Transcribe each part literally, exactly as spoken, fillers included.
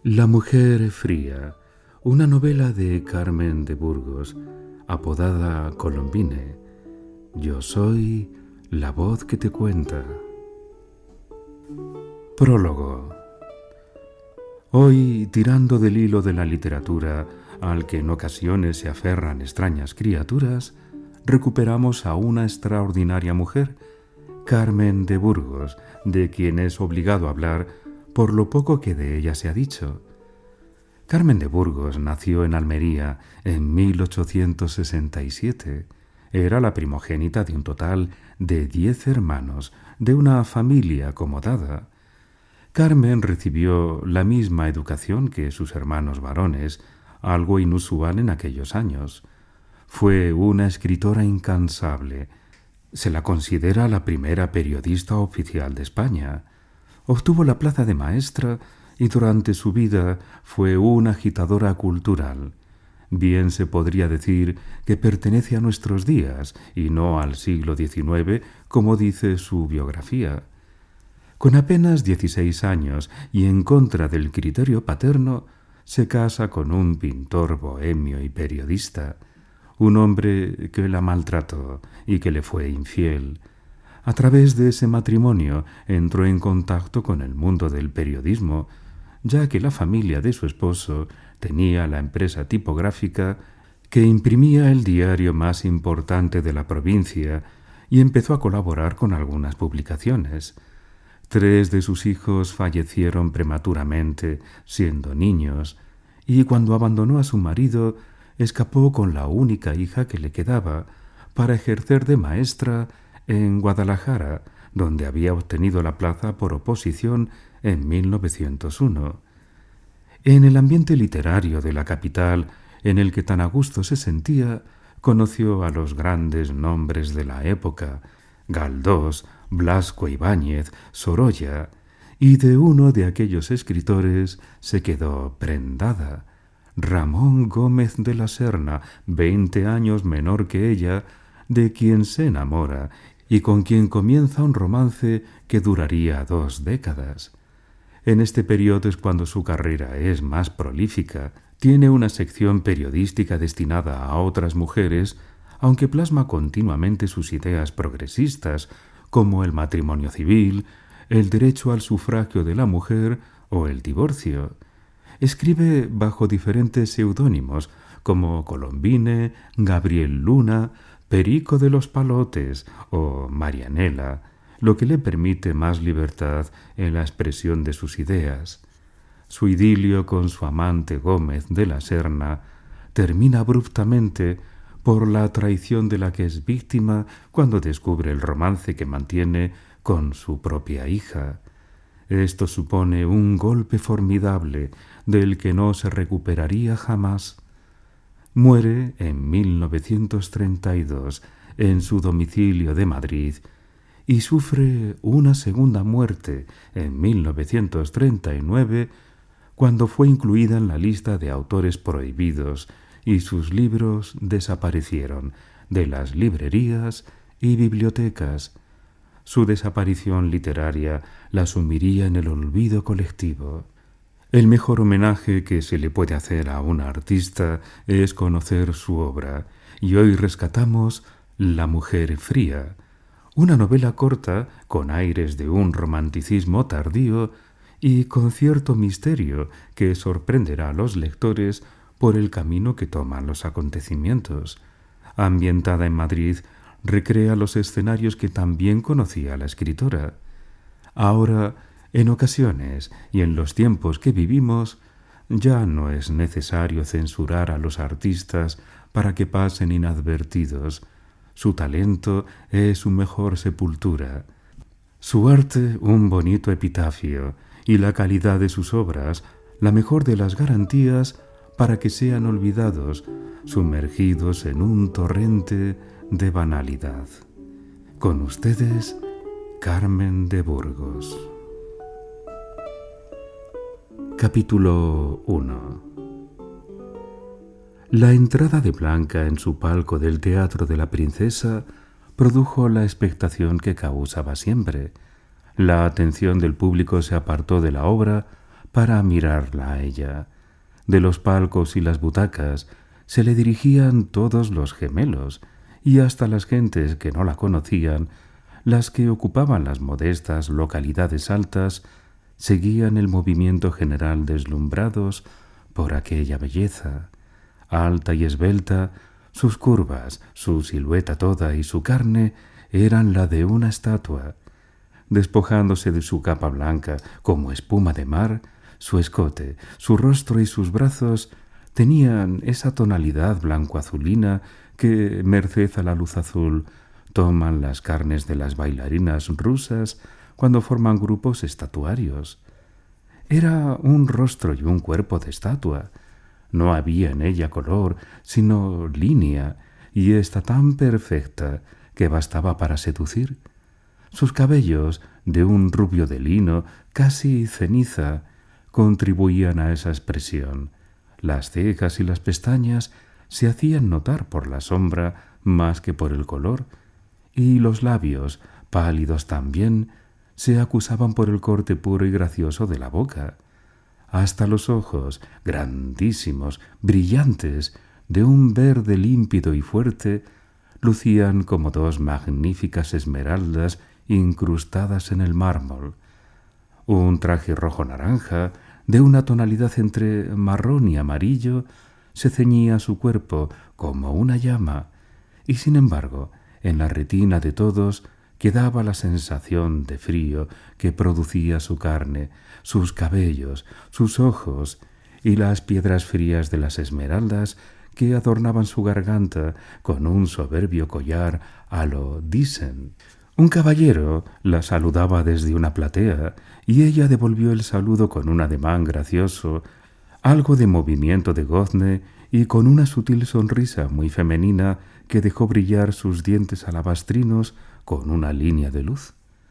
La mujer fría, una novela de Carmen de Burgos, apodada Colombine. Yo soy la voz que te cuenta. Prólogo. Hoy, tirando del hilo de la literatura, al que en ocasiones se aferran extrañas criaturas, recuperamos a una extraordinaria mujer, Carmen de Burgos, de quien es obligado a hablar por lo poco que de ella se ha dicho. Carmen de Burgos nació en Almería en mil ochocientos sesenta y siete. Era la primogénita de un total de diez hermanos, de una familia acomodada. Carmen recibió la misma educación que sus hermanos varones, algo inusual en aquellos años. Fue una escritora incansable. Se la considera la primera periodista oficial de España. Obtuvo la plaza de maestra y durante su vida fue una agitadora cultural. Bien se podría decir que pertenece a nuestros días y no al siglo diecinueve, como dice su biografía. Con apenas dieciséis años y en contra del criterio paterno, se casa con un pintor bohemio y periodista, un hombre que la maltrató y que le fue infiel. A través de ese matrimonio entró en contacto con el mundo del periodismo, ya que la familia de su esposo tenía la empresa tipográfica que imprimía el diario más importante de la provincia y empezó a colaborar con algunas publicaciones. Tres de sus hijos fallecieron prematuramente, siendo niños, y cuando abandonó a su marido, escapó con la única hija que le quedaba para ejercer de maestra en Guadalajara, donde había obtenido la plaza por oposición en mil novecientos uno. En el ambiente literario de la capital, en el que tan a gusto se sentía, conoció a los grandes nombres de la época, Galdós, Blasco Ibáñez, Sorolla, y de uno de aquellos escritores se quedó prendada. Ramón Gómez de la Serna, veinte años menor que ella, de quien se enamora y con quien comienza un romance que duraría dos décadas. En este periodo es cuando su carrera es más prolífica. Tiene una sección periodística destinada a otras mujeres, aunque plasma continuamente sus ideas progresistas, como el matrimonio civil, el derecho al sufragio de la mujer o el divorcio. Escribe bajo diferentes seudónimos, como Colombine, Gabriel Luna, Perico de los Palotes o Marianela, lo que le permite más libertad en la expresión de sus ideas. Su idilio con su amante Gómez de la Serna termina abruptamente por la traición de la que es víctima cuando descubre el romance que mantiene con su propia hija. Esto supone un golpe formidable del que no se recuperaría jamás. Muere en mil novecientos treinta y dos en su domicilio de Madrid y sufre una segunda muerte en mil novecientos treinta y nueve cuando fue incluida en la lista de autores prohibidos y sus libros desaparecieron de las librerías y bibliotecas. Su desaparición literaria la sumiría en el olvido colectivo. El mejor homenaje que se le puede hacer a un artista es conocer su obra, y hoy rescatamos La mujer fría, una novela corta con aires de un romanticismo tardío y con cierto misterio que sorprenderá a los lectores por el camino que toman los acontecimientos. Ambientada en Madrid, recrea los escenarios que también conocía la escritora. Ahora, en ocasiones y en los tiempos que vivimos, ya no es necesario censurar a los artistas para que pasen inadvertidos. Su talento es su mejor sepultura, su arte un bonito epitafio y la calidad de sus obras la mejor de las garantías para que sean olvidados, sumergidos en un torrente de banalidad. Con ustedes, Carmen de Burgos. Capítulo uno. La entrada de Blanca en su palco del Teatro de la Princesa produjo la expectación que causaba siempre. La atención del público se apartó de la obra para mirarla a ella. De los palcos y las butacas se le dirigían todos los gemelos, y hasta las gentes que no la conocían, las que ocupaban las modestas localidades altas, seguían el movimiento general deslumbrados por aquella belleza. Alta y esbelta, sus curvas, su silueta toda y su carne eran la de una estatua. Despojándose de su capa blanca como espuma de mar, su escote, su rostro y sus brazos tenían esa tonalidad blanco-azulina que, merced a la luz azul, toman las carnes de las bailarinas rusas cuando forman grupos estatuarios. Era un rostro y un cuerpo de estatua. No había en ella color, sino línea, y ésta tan perfecta que bastaba para seducir. Sus cabellos, de un rubio de lino, casi ceniza, contribuían a esa expresión. Las cejas y las pestañas se hacían notar por la sombra más que por el color, y los labios, pálidos también, se acusaban por el corte puro y gracioso de la boca. Hasta los ojos, grandísimos, brillantes, de un verde límpido y fuerte, lucían como dos magníficas esmeraldas incrustadas en el mármol. Un traje rojo-naranja, de una tonalidad entre marrón y amarillo, se ceñía a su cuerpo como una llama, y sin embargo, en la retina de todos quedaba la sensación de frío que producía su carne, sus cabellos, sus ojos y las piedras frías de las esmeraldas que adornaban su garganta con un soberbio collar a lo Thyssen. Un caballero la saludaba desde una platea y ella devolvió el saludo con un ademán gracioso, algo de movimiento de gozne y con una sutil sonrisa muy femenina que dejó brillar sus dientes alabastrinos con una línea de luz.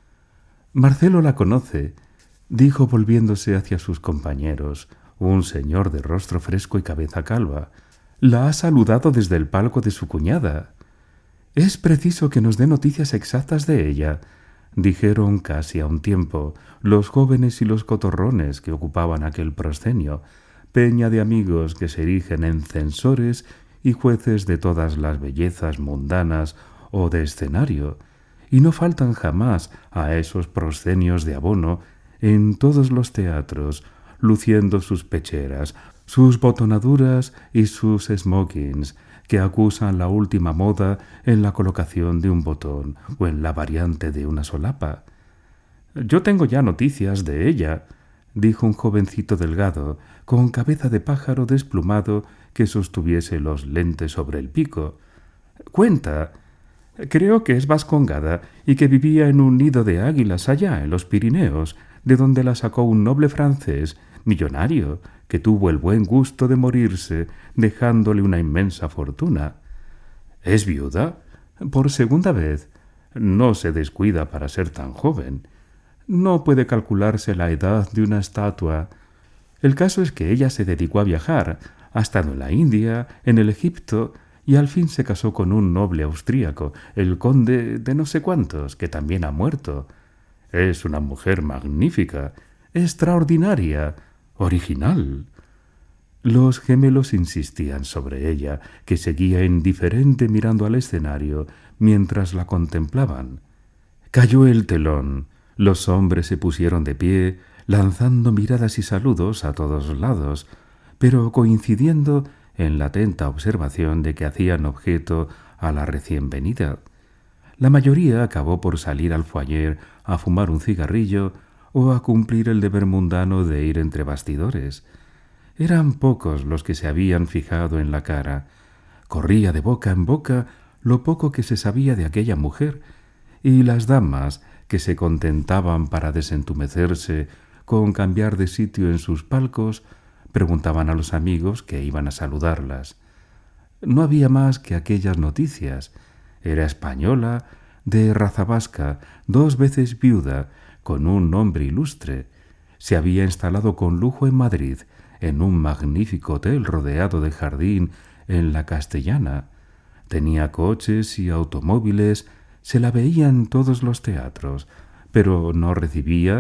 Marcelo la conoce, dijo volviéndose hacia sus compañeros, un señor de rostro fresco y cabeza calva. La ha saludado desde el palco de su cuñada. Es preciso que nos dé noticias exactas de ella, dijeron casi a un tiempo los jóvenes y los cotorrones que ocupaban aquel proscenio, peña de amigos que se erigen en censores y jueces de todas las bellezas mundanas o de escenario, y no faltan jamás a esos proscenios de abono en todos los teatros, luciendo sus pecheras, sus botonaduras y sus smokings, que acusan la última moda en la colocación de un botón o en la variante de una solapa. «Yo tengo ya noticias de ella», dijo un jovencito delgado, con cabeza de pájaro desplumado que sostuviese los lentes sobre el pico. «Cuenta. Creo que es vascongada y que vivía en un nido de águilas allá en los Pirineos, de donde la sacó un noble francés, millonario, que tuvo el buen gusto de morirse, dejándole una inmensa fortuna. ¿Es viuda? Por segunda vez. No se descuida para ser tan joven. No puede calcularse la edad de una estatua. El caso es que ella se dedicó a viajar, ha estado en la India, en el Egipto, y al fin se casó con un noble austríaco, el conde de no sé cuántos, que también ha muerto. Es una mujer magnífica, extraordinaria, original». Los gemelos insistían sobre ella, que seguía indiferente mirando al escenario mientras la contemplaban. Cayó el telón. Los hombres se pusieron de pie, lanzando miradas y saludos a todos lados, pero coincidiendo en la atenta observación de que hacían objeto a la recién venida. La mayoría acabó por salir al foyer a fumar un cigarrillo o a cumplir el deber mundano de ir entre bastidores. Eran pocos los que se habían fijado en la cara. Corría de boca en boca lo poco que se sabía de aquella mujer, y las damas, que se contentaban para desentumecerse con cambiar de sitio en sus palcos, preguntaban a los amigos que iban a saludarlas. No había más que aquellas noticias. Era española, de raza vasca, dos veces viuda, con un nombre ilustre. Se había instalado con lujo en Madrid, en un magnífico hotel rodeado de jardín en la Castellana. Tenía coches y automóviles, se la veía en todos los teatros, pero no recibía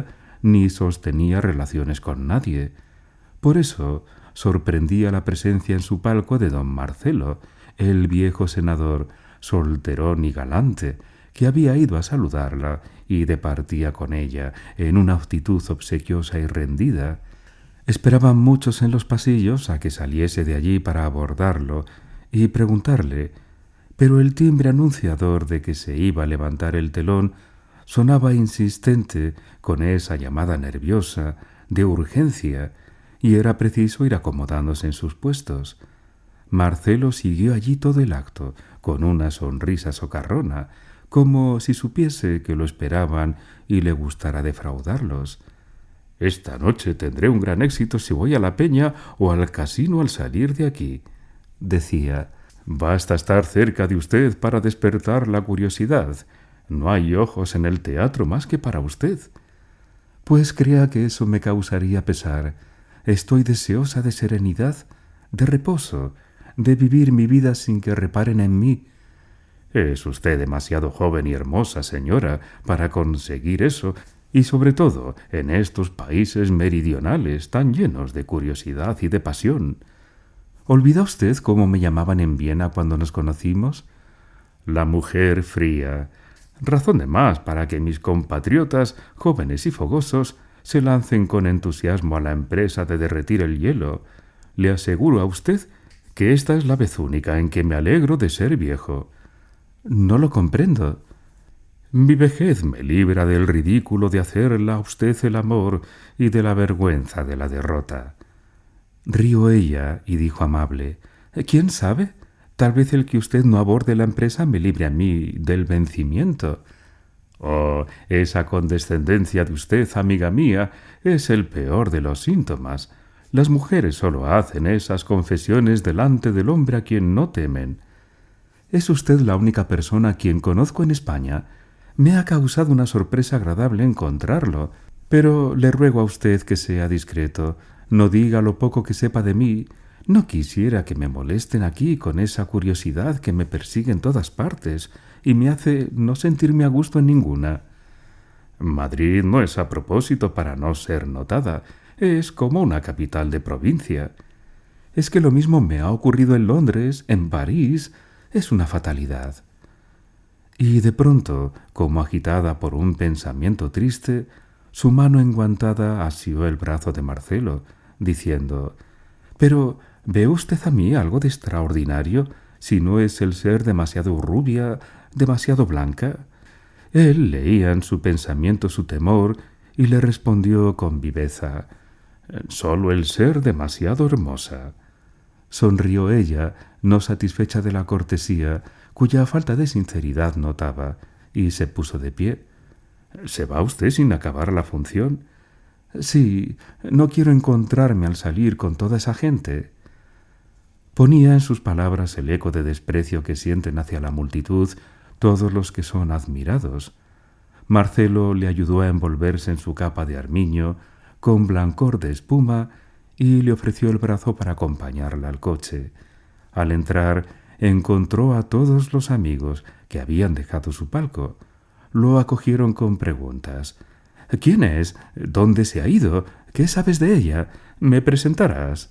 ni sostenía relaciones con nadie. Por eso sorprendía la presencia en su palco de don Marcelo, el viejo senador, solterón y galante, que había ido a saludarla y departía con ella en una actitud obsequiosa y rendida. Esperaban muchos en los pasillos a que saliese de allí para abordarlo y preguntarle, pero el timbre anunciador de que se iba a levantar el telón sonaba insistente con esa llamada nerviosa de urgencia, y era preciso ir acomodándose en sus puestos. Marcelo siguió allí todo el acto, con una sonrisa socarrona, como si supiese que lo esperaban y le gustara defraudarlos. «Esta noche tendré un gran éxito si voy a la peña o al casino al salir de aquí», decía. «Basta estar cerca de usted para despertar la curiosidad. No hay ojos en el teatro más que para usted». «Pues crea que eso me causaría pesar. Estoy deseosa de serenidad, de reposo, de vivir mi vida sin que reparen en mí». «Es usted demasiado joven y hermosa, señora, para conseguir eso, y sobre todo en estos países meridionales tan llenos de curiosidad y de pasión». «¿Olvida usted cómo me llamaban en Viena cuando nos conocimos?» «La mujer fría». Razón de más para que mis compatriotas, jóvenes y fogosos, se lancen con entusiasmo a la empresa de derretir el hielo. Le aseguro a usted que esta es la vez única en que me alegro de ser viejo. «No lo comprendo». «Mi vejez me libra del ridículo de hacerle a usted el amor y de la vergüenza de la derrota». Rió ella y dijo amable, «¿Quién sabe? Tal vez el que usted no aborde la empresa me libre a mí del vencimiento». «Oh, esa condescendencia de usted, amiga mía, es el peor de los síntomas. Las mujeres solo hacen esas confesiones delante del hombre a quien no temen». «Es usted la única persona a quien conozco en España. Me ha causado una sorpresa agradable encontrarlo, pero le ruego a usted que sea discreto. No diga lo poco que sepa de mí. No quisiera que me molesten aquí con esa curiosidad que me persigue en todas partes y me hace no sentirme a gusto en ninguna». «Madrid no es a propósito para no ser notada. Es como una capital de provincia». «Es que lo mismo me ha ocurrido en Londres, en París. Es una fatalidad». Y de pronto, como agitada por un pensamiento triste, su mano enguantada asió el brazo de Marcelo, diciendo, «Pero ¿ve usted a mí algo de extraordinario, si no es el ser demasiado rubia, demasiado blanca?» Él leía en su pensamiento su temor y le respondió con viveza, «Solo el ser demasiado hermosa». Sonrió ella, no satisfecha de la cortesía, cuya falta de sinceridad notaba, y se puso de pie. «¿Se va usted sin acabar la función?» «Sí, no quiero encontrarme al salir con toda esa gente». Ponía en sus palabras el eco de desprecio que sienten hacia la multitud todos los que son admirados. Marcelo le ayudó a envolverse en su capa de armiño, con blancor de espuma, y le ofreció el brazo para acompañarla al coche. Al entrar, encontró a todos los amigos que habían dejado su palco. Lo acogieron con preguntas. «¿Quién es? ¿Dónde se ha ido? ¿Qué sabes de ella? ¿Me presentarás?»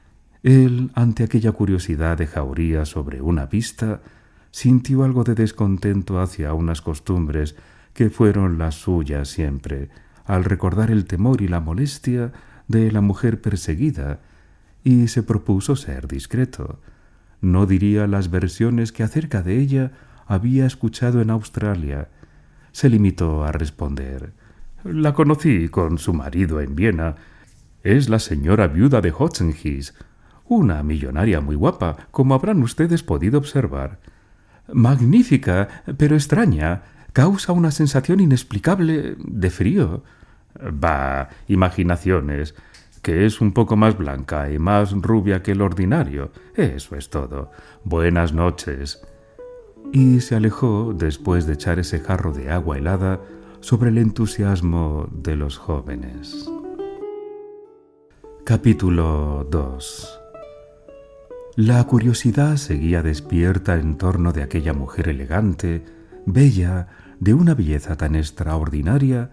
Él, ante aquella curiosidad de jauría sobre una pista, sintió algo de descontento hacia unas costumbres que fueron las suyas siempre, al recordar el temor y la molestia de la mujer perseguida, y se propuso ser discreto. No diría las versiones que acerca de ella había escuchado en Australia. Se limitó a responder, «La conocí con su marido en Viena. Es la señora viuda de Hotzenkiss, una millonaria muy guapa, como habrán ustedes podido observar». «Magnífica, pero extraña. Causa una sensación inexplicable de frío». «Bah, imaginaciones, que es un poco más blanca y más rubia que el ordinario. Eso es todo. Buenas noches». Y se alejó después de echar ese jarro de agua helada sobre el entusiasmo de los jóvenes. Capítulo dos. La curiosidad seguía despierta en torno de aquella mujer elegante, bella, de una belleza tan extraordinaria,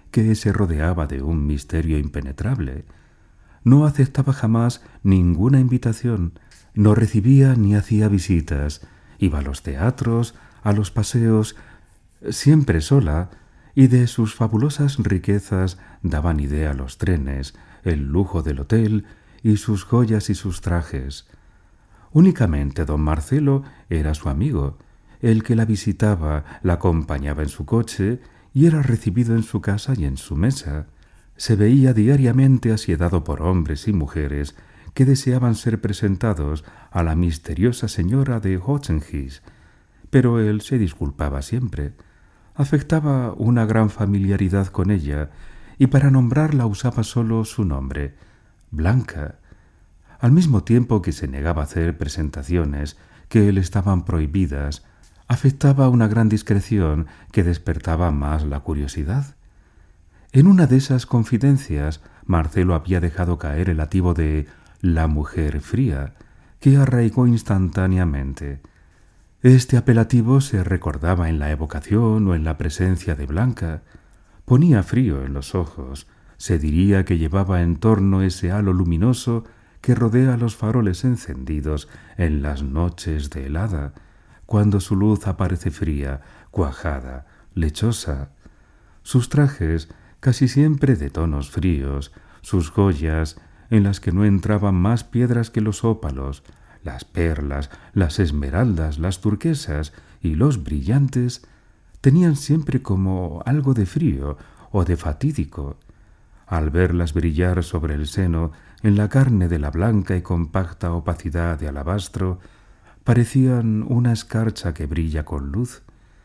que se rodeaba de un misterio impenetrable. No aceptaba jamás ninguna invitación, no recibía ni hacía visitas, iba a los teatros, a los paseos, siempre sola, y de sus fabulosas riquezas daban idea los trenes, el lujo del hotel y sus joyas y sus trajes. Únicamente don Marcelo era su amigo, el que la visitaba, la acompañaba en su coche y era recibido en su casa y en su mesa. Se veía diariamente asiedado por hombres y mujeres que deseaban ser presentados a la misteriosa señora de Hotzenhis, pero él se disculpaba siempre. Afectaba una gran familiaridad con ella y para nombrarla usaba solo su nombre, Blanca, al mismo tiempo que se negaba a hacer presentaciones que le estaban prohibidas. Afectaba una gran discreción que despertaba más la curiosidad. En una de esas confidencias, Marcelo había dejado caer el ativo de «la mujer fría», que arraigó instantáneamente. Este apelativo se recordaba en la evocación o en la presencia de Blanca. Ponía frío en los ojos. Se diría que llevaba en torno ese halo luminoso que rodea los faroles encendidos en las noches de helada, cuando su luz aparece fría, cuajada, lechosa. Sus trajes, casi siempre de tonos fríos, sus joyas, en las que no entraban más piedras que los ópalos, las perlas, las esmeraldas, las turquesas y los brillantes, tenían siempre como algo de frío o de fatídico. Al verlas brillar sobre el seno, en la carne de la blanca y compacta opacidad de alabastro, parecían una escarcha que brilla con luz.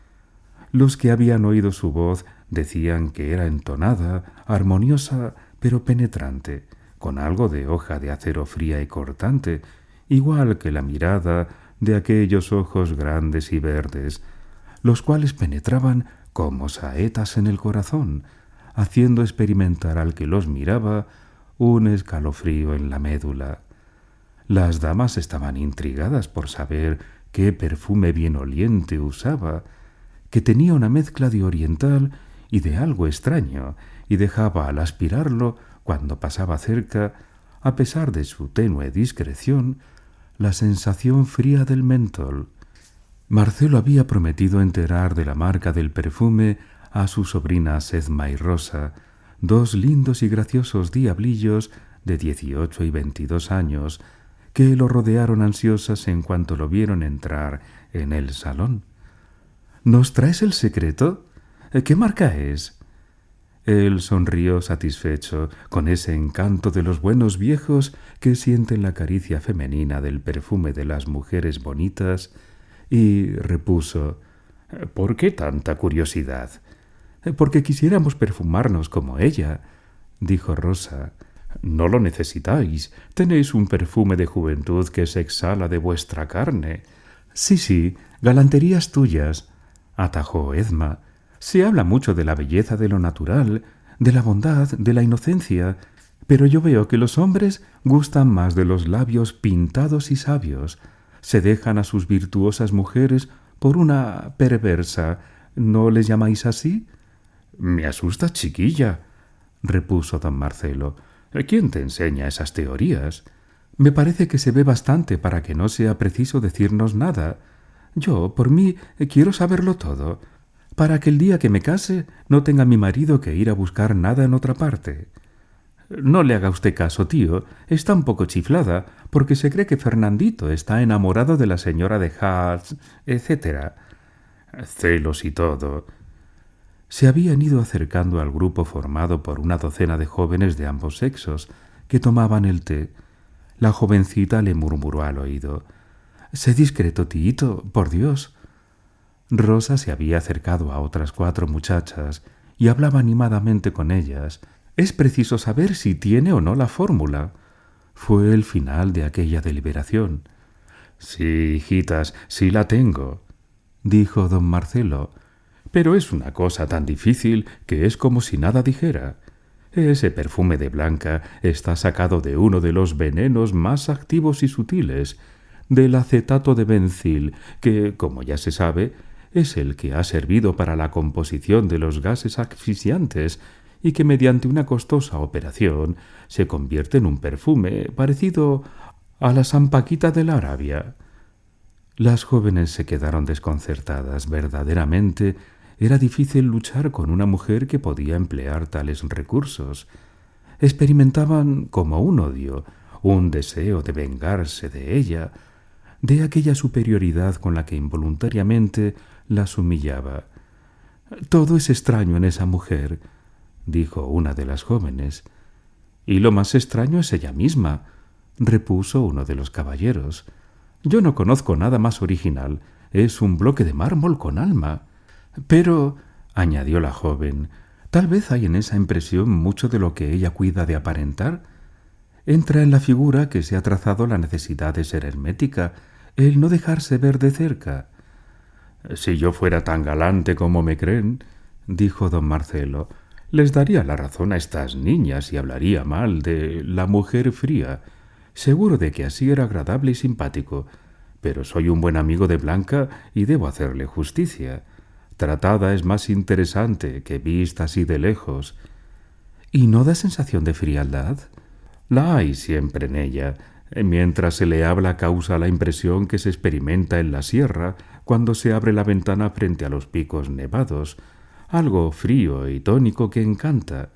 Los que habían oído su voz decían que era entonada, armoniosa, pero penetrante, con algo de hoja de acero fría y cortante, igual que la mirada de aquellos ojos grandes y verdes, los cuales penetraban como saetas en el corazón, haciendo experimentar al que los miraba un escalofrío en la médula. Las damas estaban intrigadas por saber qué perfume bien oliente usaba, que tenía una mezcla de oriental y de algo extraño, y dejaba al aspirarlo, cuando pasaba cerca, a pesar de su tenue discreción, la sensación fría del mentol. Marcelo había prometido enterar de la marca del perfume a sus sobrinas Edma y Rosa, dos lindos y graciosos diablillos de dieciocho y veintidós años, que lo rodearon ansiosas en cuanto lo vieron entrar en el salón. «¿Nos traes el secreto? ¿Qué marca es?» Él sonrió satisfecho con ese encanto de los buenos viejos que sienten la caricia femenina del perfume de las mujeres bonitas y repuso: «¿Por qué tanta curiosidad?» «Porque quisiéramos perfumarnos como ella», dijo Rosa. «No lo necesitáis. Tenéis un perfume de juventud que se exhala de vuestra carne». «Sí, sí, galanterías tuyas», atajó Edma. «Se habla mucho de la belleza de lo natural, de la bondad, de la inocencia, pero yo veo que los hombres gustan más de los labios pintados y sabios. Se dejan a sus virtuosas mujeres por una perversa. ¿No les llamáis así?» «Me asustas, chiquilla», repuso don Marcelo. «¿Quién te enseña esas teorías?» «Me parece que se ve bastante para que no sea preciso decirnos nada. Yo, por mí, quiero saberlo todo, para que el día que me case no tenga mi marido que ir a buscar nada en otra parte». «No le haga usted caso, tío. Está un poco chiflada, porque se cree que Fernandito está enamorado de la señora de Hart, etcétera. Celos y todo». Se habían ido acercando al grupo formado por una docena de jóvenes de ambos sexos que tomaban el té. La jovencita le murmuró al oído: «Sé discreto, tíito, por Dios». Rosa se había acercado a otras cuatro muchachas y hablaba animadamente con ellas. «Es preciso saber si tiene o no la fórmula». Fue el final de aquella deliberación. «Sí, hijitas, sí la tengo», dijo don Marcelo. «Pero es una cosa tan difícil que es como si nada dijera. Ese perfume de Blanca está sacado de uno de los venenos más activos y sutiles, del acetato de bencil, que, como ya se sabe, es el que ha servido para la composición de los gases asfixiantes y que mediante una costosa operación se convierte en un perfume parecido a la sampaquita de la Arabia. Las jóvenes se quedaron desconcertadas. Verdaderamente era difícil luchar con una mujer que podía emplear tales recursos. Experimentaban como un odio, un deseo de vengarse de ella, de aquella superioridad con la que involuntariamente las humillaba. «Todo es extraño en esa mujer», dijo una de las jóvenes. «Y lo más extraño es ella misma», repuso uno de los caballeros. «Yo no conozco nada más original. Es un bloque de mármol con alma». «Pero», añadió la joven, «tal vez hay en esa impresión mucho de lo que ella cuida de aparentar. Entra en la figura que se ha trazado la necesidad de ser hermética, el no dejarse ver de cerca». «Si yo fuera tan galante como me creen», dijo don Marcelo, «les daría la razón a estas niñas y hablaría mal de la mujer fría. Seguro de que así era agradable y simpático, pero soy un buen amigo de Blanca y debo hacerle justicia. Tratada es más interesante que vista así de lejos». «¿Y no da sensación de frialdad?» «La hay siempre en ella. Mientras se le habla causa la impresión que se experimenta en la sierra cuando se abre la ventana frente a los picos nevados, algo frío y tónico que encanta.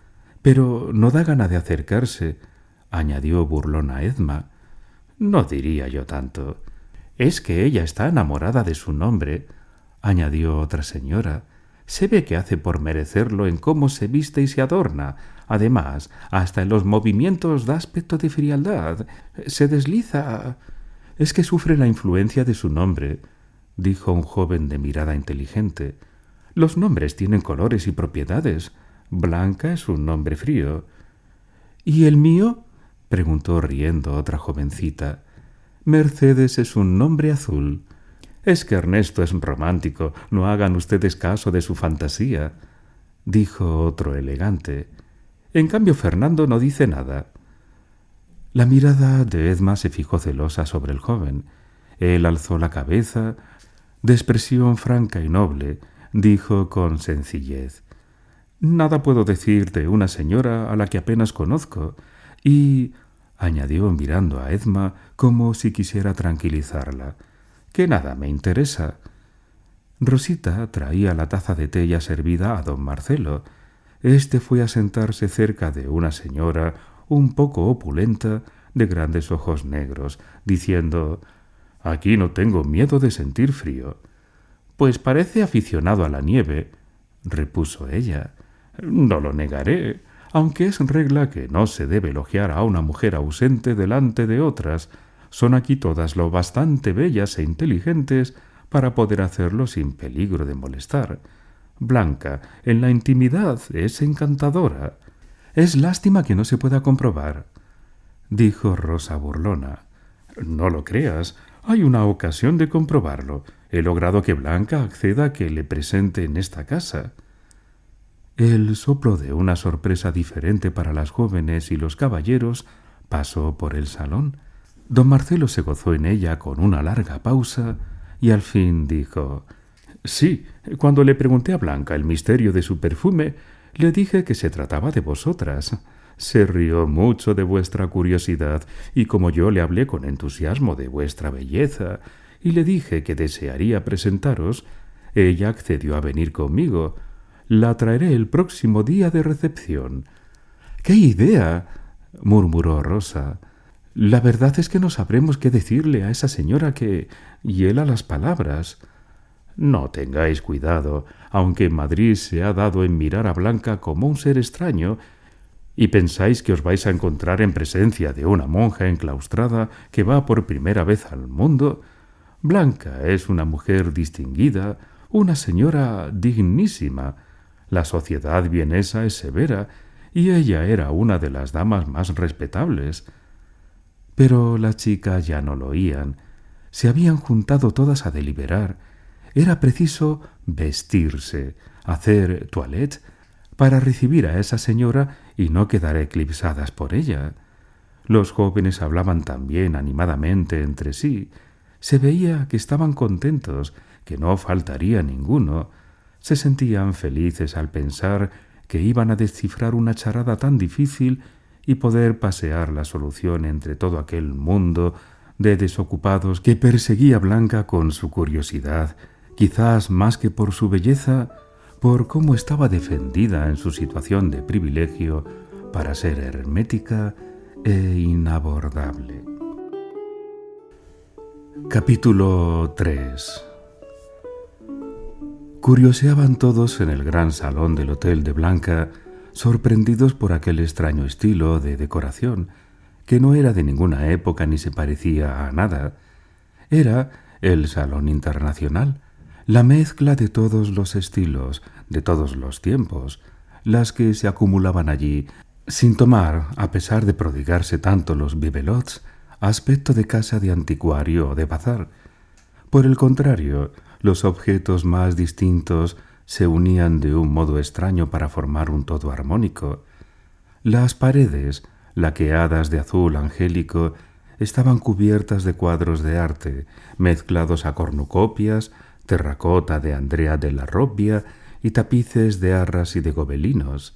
Pero no da gana de acercarse», añadió burlona Edma. «No diría yo tanto. Es que ella está enamorada de su nombre», añadió otra señora. «Se ve que hace por merecerlo en cómo se viste y se adorna. Además, hasta en los movimientos da aspecto de frialdad. Se desliza. Es que sufre la influencia de su nombre», dijo un joven de mirada inteligente. «Los nombres tienen colores y propiedades. Blanca es un nombre frío». «¿Y el mío?», preguntó riendo otra jovencita. «Mercedes es un nombre azul». «Es que Ernesto es romántico. No hagan ustedes caso de su fantasía», dijo otro elegante. «En cambio, Fernando no dice nada». La mirada de Edma se fijó celosa sobre el joven. Él alzó la cabeza, de expresión franca y noble, dijo con sencillez: «Nada puedo decir de una señora a la que apenas conozco», y añadió mirando a Edma como si quisiera tranquilizarla, «que nada me interesa». Rosita traía la taza de té ya servida a don Marcelo. Este fue a sentarse cerca de una señora un poco opulenta, de grandes ojos negros, diciendo: «Aquí no tengo miedo de sentir frío». «Pues parece aficionado a la nieve», repuso ella. «No lo negaré, aunque es regla que no se debe elogiar a una mujer ausente delante de otras. Son aquí todas lo bastante bellas e inteligentes para poder hacerlo sin peligro de molestar. Blanca, en la intimidad, es encantadora. Es lástima que no se pueda comprobar», dijo Rosa burlona. «No lo creas. Hay una ocasión de comprobarlo. He logrado que Blanca acceda a que le presente en esta casa». El soplo de una sorpresa diferente para las jóvenes y los caballeros pasó por el salón. Don Marcelo se gozó en ella con una larga pausa y al fin dijo: «Sí, cuando le pregunté a Blanca el misterio de su perfume, le dije que se trataba de vosotras. Se rió mucho de vuestra curiosidad, y como yo le hablé con entusiasmo de vuestra belleza y le dije que desearía presentaros, ella accedió a venir conmigo. La traeré el próximo día de recepción». «¡Qué idea!», murmuró Rosa. «La verdad es que no sabremos qué decirle a esa señora que hiela las palabras». «No tengáis cuidado, aunque en Madrid se ha dado en mirar a Blanca como un ser extraño, y pensáis que os vais a encontrar en presencia de una monja enclaustrada que va por primera vez al mundo. Blanca es una mujer distinguida, una señora dignísima. La sociedad vienesa es severa, y ella era una de las damas más respetables». Pero las chicas ya no lo oían. Se habían juntado todas a deliberar. Era preciso vestirse, hacer toilette, para recibir a esa señora y no quedar eclipsadas por ella. Los jóvenes hablaban también animadamente entre sí. Se veía que estaban contentos, que no faltaría ninguno. Se sentían felices al pensar que iban a descifrar una charada tan difícil y poder pasear la solución entre todo aquel mundo de desocupados que perseguía Blanca con su curiosidad, quizás más que por su belleza, por cómo estaba defendida en su situación de privilegio para ser hermética e inabordable. Capítulo tres. Curioseaban todos en el gran salón del hotel de Blanca, sorprendidos por aquel extraño estilo de decoración, que no era de ninguna época ni se parecía a nada. Era el Salón Internacional, la mezcla de todos los estilos, de todos los tiempos, las que se acumulaban allí, sin tomar, a pesar de prodigarse tanto los bibelots, aspecto de casa de anticuario o de bazar. Por el contrario, los objetos más distintos se unían de un modo extraño para formar un todo armónico. Las paredes, laqueadas de azul angélico, estaban cubiertas de cuadros de arte, mezclados a cornucopias, terracota de Andrea della Robbia y tapices de arras y de gobelinos.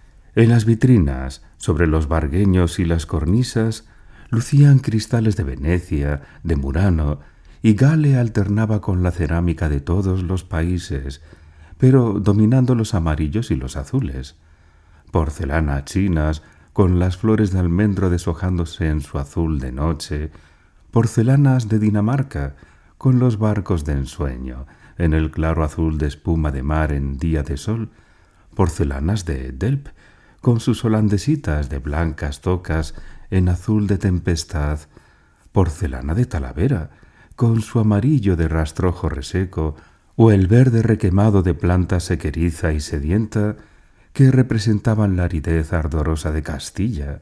En las vitrinas, sobre los vargueños y las cornisas, lucían cristales de Venecia, de Murano, y Gale alternaba con la cerámica de todos los países, pero dominando los amarillos y los azules. Porcelanas chinas, con las flores de almendro deshojándose en su azul de noche, porcelanas de Dinamarca, con los barcos de ensueño, en el claro azul de espuma de mar en día de sol, porcelanas de Delp, con sus holandesitas de blancas tocas en azul de tempestad, porcelana de Talavera, con su amarillo de rastrojo reseco, o el verde requemado de planta sequeriza y sedienta, que representaban la aridez ardorosa de Castilla.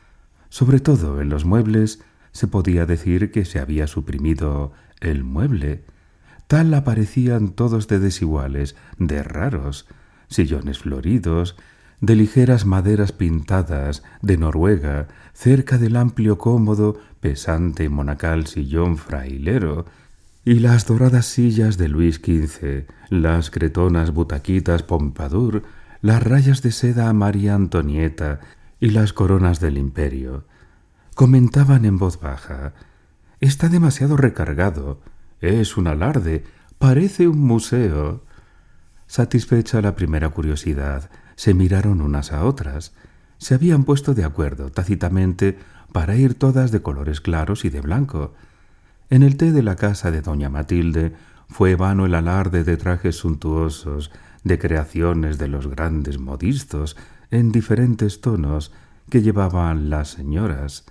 Sobre todo en los muebles se podía decir que se había suprimido el mueble. Tal aparecían todos de desiguales, de raros, sillones floridos, de ligeras maderas pintadas, de Noruega, cerca del amplio cómodo, pesante monacal sillón frailero, y las doradas sillas de Luis quince, las cretonas butaquitas Pompadour, las rayas de seda a María Antonieta y las coronas del imperio. Comentaban en voz baja: «Está demasiado recargado, es un alarde, parece un museo». Satisfecha la primera curiosidad, se miraron unas a otras. Se habían puesto de acuerdo tácitamente para ir todas de colores claros y de blanco. En el té de la casa de doña Matilde fue vano el alarde de trajes suntuosos, de creaciones de los grandes modistos en diferentes tonos que llevaban las señoras.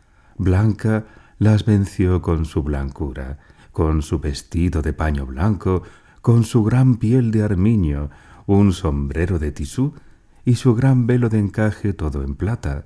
Blanca las venció con su blancura, con su vestido de paño blanco, con su gran piel de armiño, un sombrero de tisú y su gran velo de encaje todo en plata.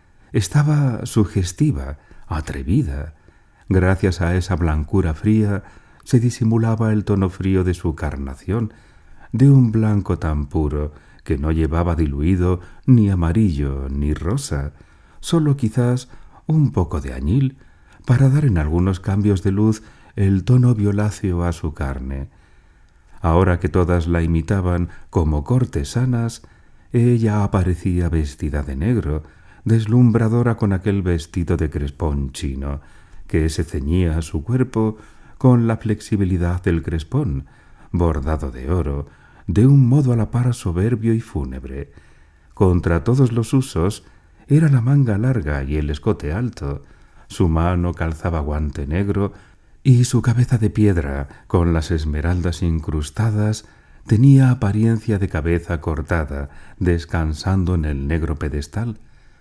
Estaba sugestiva, atrevida. Gracias a esa blancura fría se disimulaba el tono frío de su carnación, de un blanco tan puro que no llevaba diluido ni amarillo ni rosa, solo quizás un poco de añil, para dar en algunos cambios de luz el tono violáceo a su carne. Ahora que todas la imitaban como cortesanas, ella aparecía vestida de negro, deslumbradora con aquel vestido de crespón chino, que se ceñía a su cuerpo con la flexibilidad del crespón, bordado de oro, de un modo a la par soberbio y fúnebre. Contra todos los usos era la manga larga y el escote alto, su mano calzaba guante negro y su cabeza de piedra, con las esmeraldas incrustadas, tenía apariencia de cabeza cortada, descansando en el negro pedestal.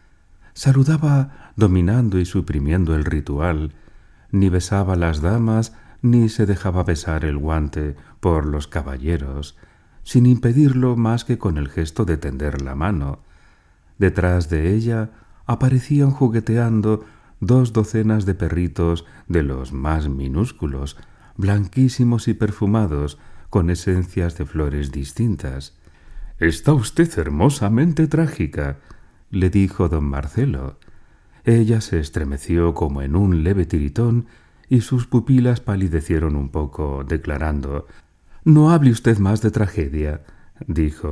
Saludaba dominando y suprimiendo el ritual, ni besaba a las damas, ni se dejaba besar el guante por los caballeros, sin impedirlo más que con el gesto de tender la mano. Detrás de ella aparecían jugueteando dos docenas de perritos de los más minúsculos, blanquísimos y perfumados, con esencias de flores distintas. «Está usted hermosamente trágica», le dijo don Marcelo. Ella se estremeció como en un leve tiritón y sus pupilas palidecieron un poco, declarando: «No hable usted más de tragedia», dijo.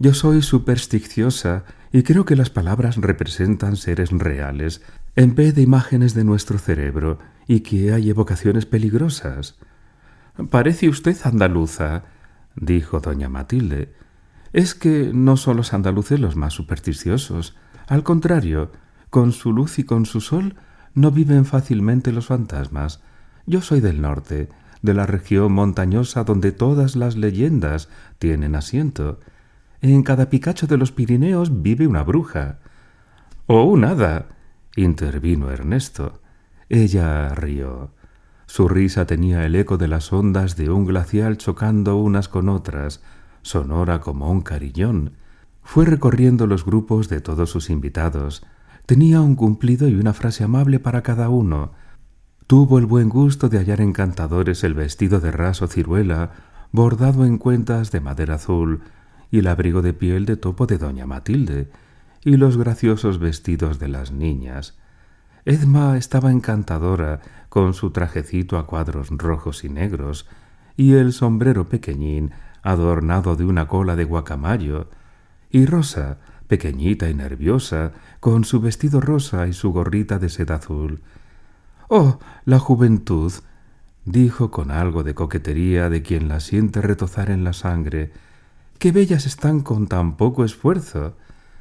Yo soy supersticiosa y creo que las palabras representan seres reales en vez de imágenes de nuestro cerebro y que hay evocaciones peligrosas. Parece usted andaluza, dijo doña Matilde. Es que no son los andaluces los más supersticiosos. Al contrario, con su luz y con su sol no viven fácilmente los fantasmas. Yo soy del norte, de la región montañosa donde todas las leyendas tienen asiento. En cada picacho de los Pirineos vive una bruja. —¡O un hada! —intervino Ernesto. Ella rió. Su risa tenía el eco de las ondas de un glacial chocando unas con otras, sonora como un carillón. Fue recorriendo los grupos de todos sus invitados. Tenía un cumplido y una frase amable para cada uno. Tuvo el buen gusto de hallar encantadores el vestido de raso ciruela, bordado en cuentas de madera azul, y el abrigo de piel de topo de doña Matilde, y los graciosos vestidos de las niñas. Edma estaba encantadora, con su trajecito a cuadros rojos y negros, y el sombrero pequeñín adornado de una cola de guacamayo, y Rosa, pequeñita y nerviosa, con su vestido rosa y su gorrita de seda azul. —¡Oh, la juventud! —dijo con algo de coquetería de quien la siente retozar en la sangre. ¡Qué bellas están con tan poco esfuerzo!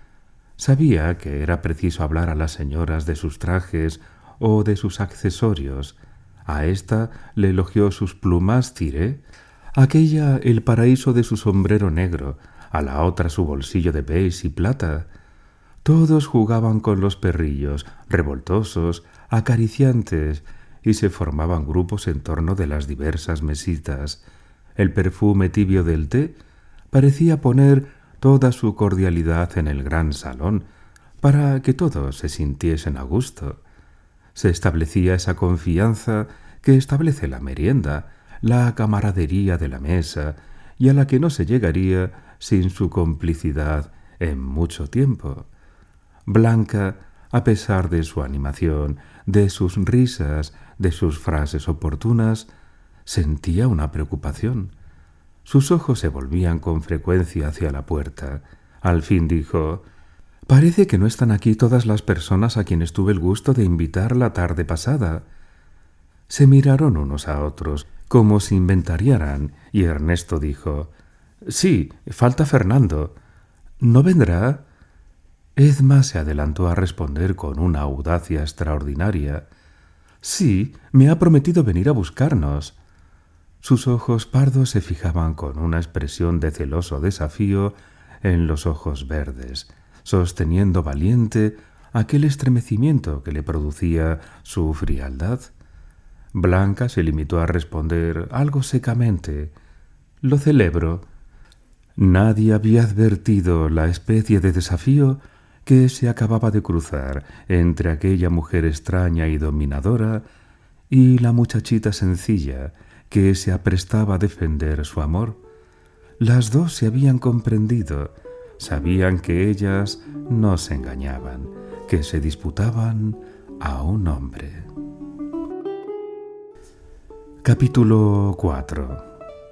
Sabía que era preciso hablar a las señoras de sus trajes o de sus accesorios. A ésta le elogió sus plumas ciré, a aquella el paraíso de su sombrero negro, a la otra su bolsillo de beige y plata. Todos jugaban con los perrillos, revoltosos, acariciantes, y se formaban grupos en torno de las diversas mesitas. El perfume tibio del té parecía poner toda su cordialidad en el gran salón, para que todos se sintiesen a gusto. Se establecía esa confianza que establece la merienda, la camaradería de la mesa, y a la que no se llegaría sin su complicidad en mucho tiempo. Blanca, a pesar de su animación, de sus risas, de sus frases oportunas, sentía una preocupación. Sus ojos se volvían con frecuencia hacia la puerta. Al fin dijo: «Parece que no están aquí todas las personas a quienes tuve el gusto de invitar la tarde pasada». Se miraron unos a otros, como si inventariaran, y Ernesto dijo: «Sí, falta Fernando. ¿No vendrá?» Edma se adelantó a responder con una audacia extraordinaria: «Sí, me ha prometido venir a buscarnos». Sus ojos pardos se fijaban con una expresión de celoso desafío en los ojos verdes, sosteniendo valiente aquel estremecimiento que le producía su frialdad. Blanca se limitó a responder algo secamente: «Lo celebro». Nadie había advertido la especie de desafío que se acababa de cruzar entre aquella mujer extraña y dominadora y la muchachita sencilla que se aprestaba a defender su amor. Las dos se habían comprendido, sabían que ellas no se engañaban, que se disputaban a un hombre. Capítulo cuatro.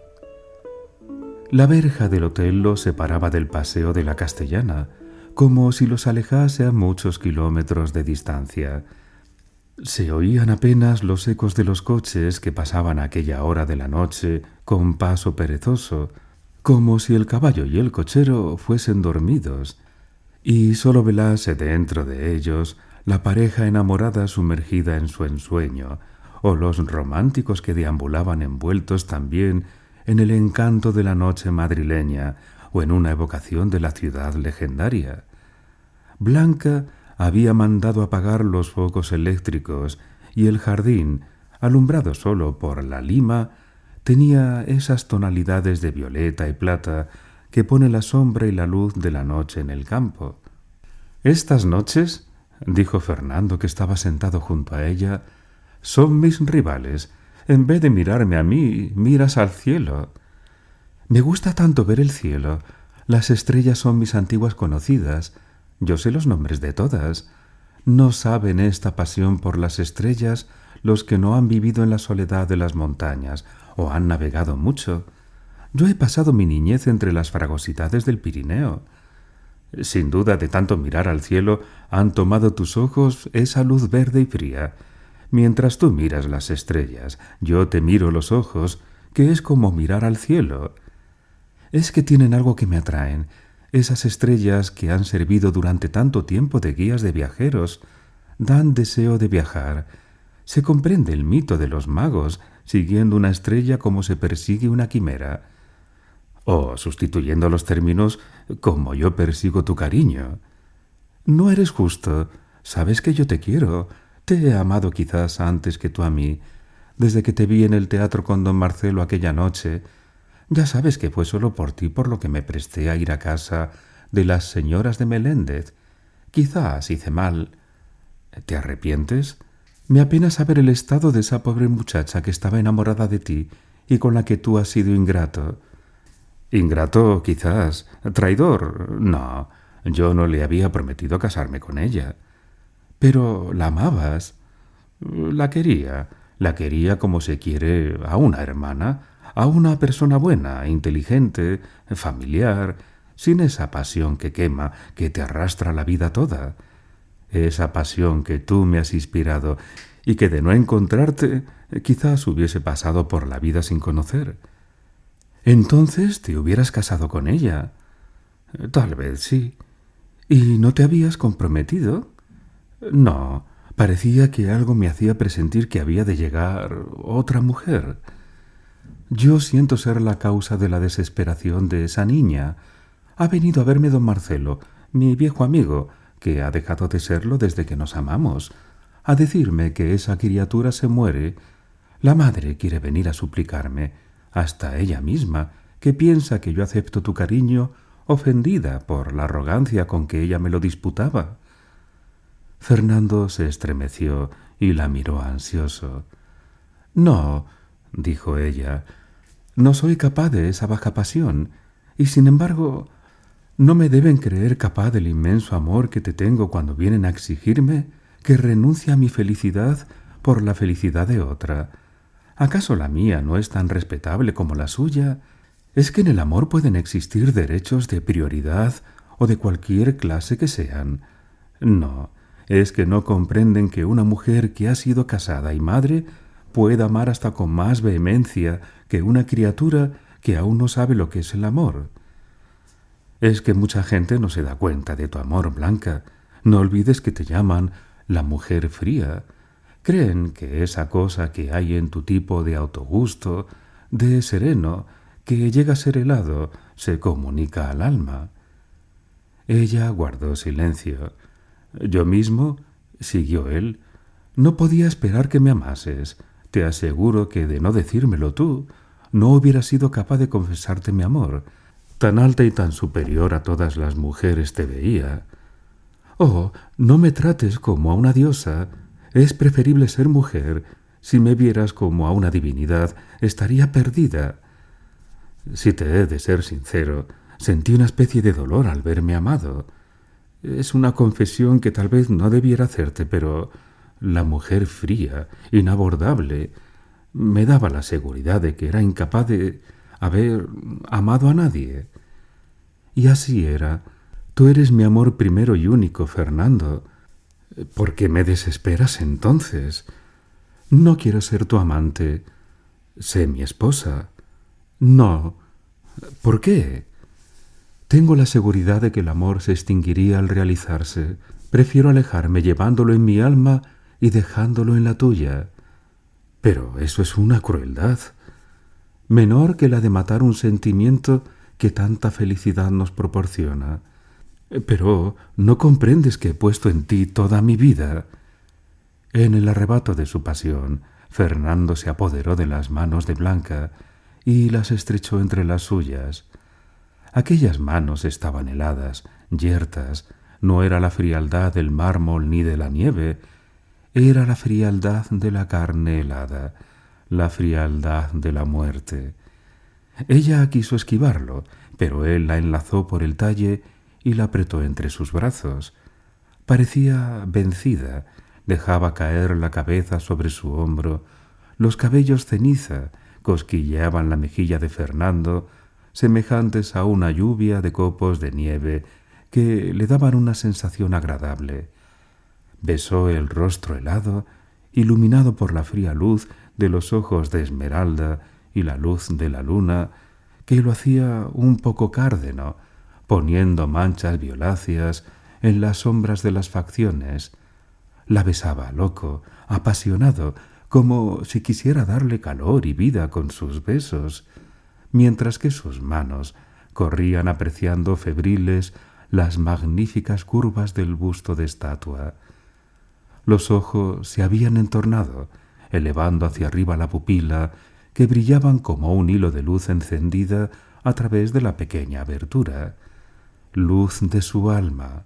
La verja del hotel los separaba del paseo de la Castellana, como si los alejase a muchos kilómetros de distancia. Se oían apenas los ecos de los coches que pasaban a aquella hora de la noche con paso perezoso, como si el caballo y el cochero fuesen dormidos, y sólo velase dentro de ellos la pareja enamorada sumergida en su ensueño, o los románticos que deambulaban envueltos también en el encanto de la noche madrileña o en una evocación de la ciudad legendaria. Blanca había mandado apagar los focos eléctricos y el jardín, alumbrado solo por la lima, tenía esas tonalidades de violeta y plata que pone la sombra y la luz de la noche en el campo. «Estas noches», dijo Fernando, que estaba sentado junto a ella, «son mis rivales. En vez de mirarme a mí, miras al cielo». «Me gusta tanto ver el cielo. Las estrellas son mis antiguas conocidas. Yo sé los nombres de todas. No saben esta pasión por las estrellas los que no han vivido en la soledad de las montañas o han navegado mucho. Yo he pasado mi niñez entre las fragosidades del Pirineo. Sin duda, de tanto mirar al cielo, han tomado tus ojos esa luz verde y fría. Mientras tú miras las estrellas, yo te miro los ojos, que es como mirar al cielo. Es que tienen algo que me atraen, esas estrellas que han servido durante tanto tiempo de guías de viajeros, dan deseo de viajar. Se comprende el mito de los magos, siguiendo una estrella como se persigue una quimera. O, sustituyendo los términos, como yo persigo tu cariño. No eres justo. Sabes que yo te quiero. Te he amado quizás antes que tú a mí. Desde que te vi en el teatro con don Marcelo aquella noche, ya sabes que fue solo por ti por lo que me presté a ir a casa de las señoras de Meléndez. Quizás hice mal. ¿Te arrepientes? Me apena saber el estado de esa pobre muchacha que estaba enamorada de ti y con la que tú has sido ingrato. Ingrato, quizás. Traidor. No, yo no le había prometido casarme con ella. Pero la amabas. La quería. La quería como se quiere a una hermana, a una persona buena, inteligente, familiar, sin esa pasión que quema, que te arrastra la vida toda. Esa pasión que tú me has inspirado y que de no encontrarte quizás hubiese pasado por la vida sin conocer. Entonces te hubieras casado con ella. Tal vez sí. ¿Y no te habías comprometido? No, parecía que algo me hacía presentir que había de llegar otra mujer. Yo siento ser la causa de la desesperación de esa niña. Ha venido a verme don Marcelo, mi viejo amigo, que ha dejado de serlo desde que nos amamos, a decirme que esa criatura se muere. La madre quiere venir a suplicarme, hasta ella misma, que piensa que yo acepto tu cariño, ofendida por la arrogancia con que ella me lo disputaba. Fernando se estremeció y la miró ansioso. No, dijo ella, no soy capaz de esa baja pasión, y sin embargo, ¿no me deben creer capaz del inmenso amor que te tengo cuando vienen a exigirme que renuncie a mi felicidad por la felicidad de otra? ¿Acaso la mía no es tan respetable como la suya? ¿Es que en el amor pueden existir derechos de prioridad o de cualquier clase que sean? No, es que no comprenden que una mujer que ha sido casada y madre pueda amar hasta con más vehemencia que una criatura que aún no sabe lo que es el amor. Es que mucha gente no se da cuenta de tu amor, Blanca. No olvides que te llaman la mujer fría. Creen que esa cosa que hay en tu tipo de autogusto, de sereno, que llega a ser helado, se comunica al alma. Ella guardó silencio. Yo mismo, siguió él, no podía esperar que me amases. Te aseguro que de no decírmelo tú, no hubiera sido capaz de confesarte mi amor. Tan alta y tan superior a todas las mujeres te veía. Oh, no me trates como a una diosa. Es preferible ser mujer. Si me vieras como a una divinidad, estaría perdida. Si te he de ser sincero, sentí una especie de dolor al verme amado. Es una confesión que tal vez no debiera hacerte, pero la mujer fría, inabordable, me daba la seguridad de que era incapaz de haber amado a nadie. Y así era. Tú eres mi amor primero y único, Fernando. ¿Por qué me desesperas entonces? No quiero ser tu amante. Sé mi esposa. No. ¿Por qué? Tengo la seguridad de que el amor se extinguiría al realizarse. Prefiero alejarme llevándolo en mi alma y dejándolo en la tuya. Pero eso es una crueldad, menor que la de matar un sentimiento que tanta felicidad nos proporciona. Pero no comprendes que he puesto en ti toda mi vida. En el arrebato de su pasión, Fernando se apoderó de las manos de Blanca y las estrechó entre las suyas. Aquellas manos estaban heladas, yertas. No era la frialdad del mármol ni de la nieve, era la frialdad de la carne helada, la frialdad de la muerte. Ella quiso esquivarlo, pero él la enlazó por el talle y la apretó entre sus brazos. Parecía vencida, dejaba caer la cabeza sobre su hombro, los cabellos ceniza cosquilleaban la mejilla de Fernando, semejantes a una lluvia de copos de nieve que le daban una sensación agradable. Besó el rostro helado, iluminado por la fría luz de los ojos de esmeralda y la luz de la luna, que lo hacía un poco cárdeno, poniendo manchas violáceas en las sombras de las facciones. La besaba loco, apasionado, como si quisiera darle calor y vida con sus besos, mientras que sus manos corrían apreciando febriles las magníficas curvas del busto de estatua. Los ojos se habían entornado, elevando hacia arriba la pupila, que brillaban como un hilo de luz encendida a través de la pequeña abertura. Luz de su alma.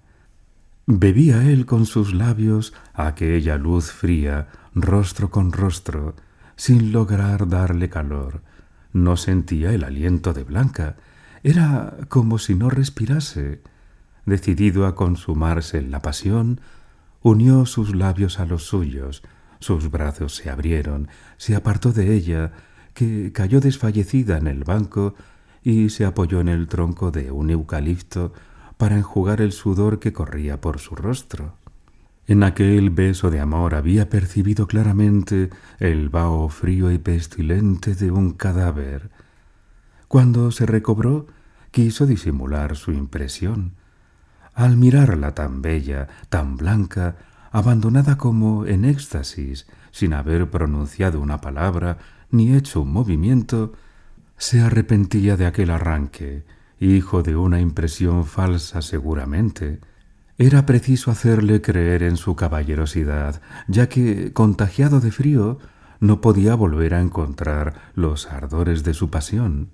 Bebía él con sus labios aquella luz fría, rostro con rostro, sin lograr darle calor. No sentía el aliento de Blanca. Era como si no respirase. Decidido a consumarse en la pasión, unió sus labios a los suyos, sus brazos se abrieron, se apartó de ella, que cayó desfallecida en el banco y se apoyó en el tronco de un eucalipto para enjugar el sudor que corría por su rostro. En aquel beso de amor había percibido claramente el vaho frío y pestilente de un cadáver. Cuando se recobró, quiso disimular su impresión. Al mirarla tan bella, tan blanca, abandonada como en éxtasis, sin haber pronunciado una palabra ni hecho un movimiento, se arrepentía de aquel arranque, hijo de una impresión falsa seguramente. Era preciso hacerle creer en su caballerosidad, ya que, contagiado de frío, no podía volver a encontrar los ardores de su pasión.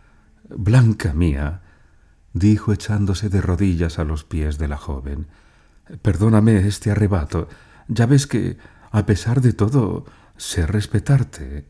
«Blanca mía», dijo echándose de rodillas a los pies de la joven, «perdóname este arrebato. Ya ves que, a pesar de todo, sé respetarte».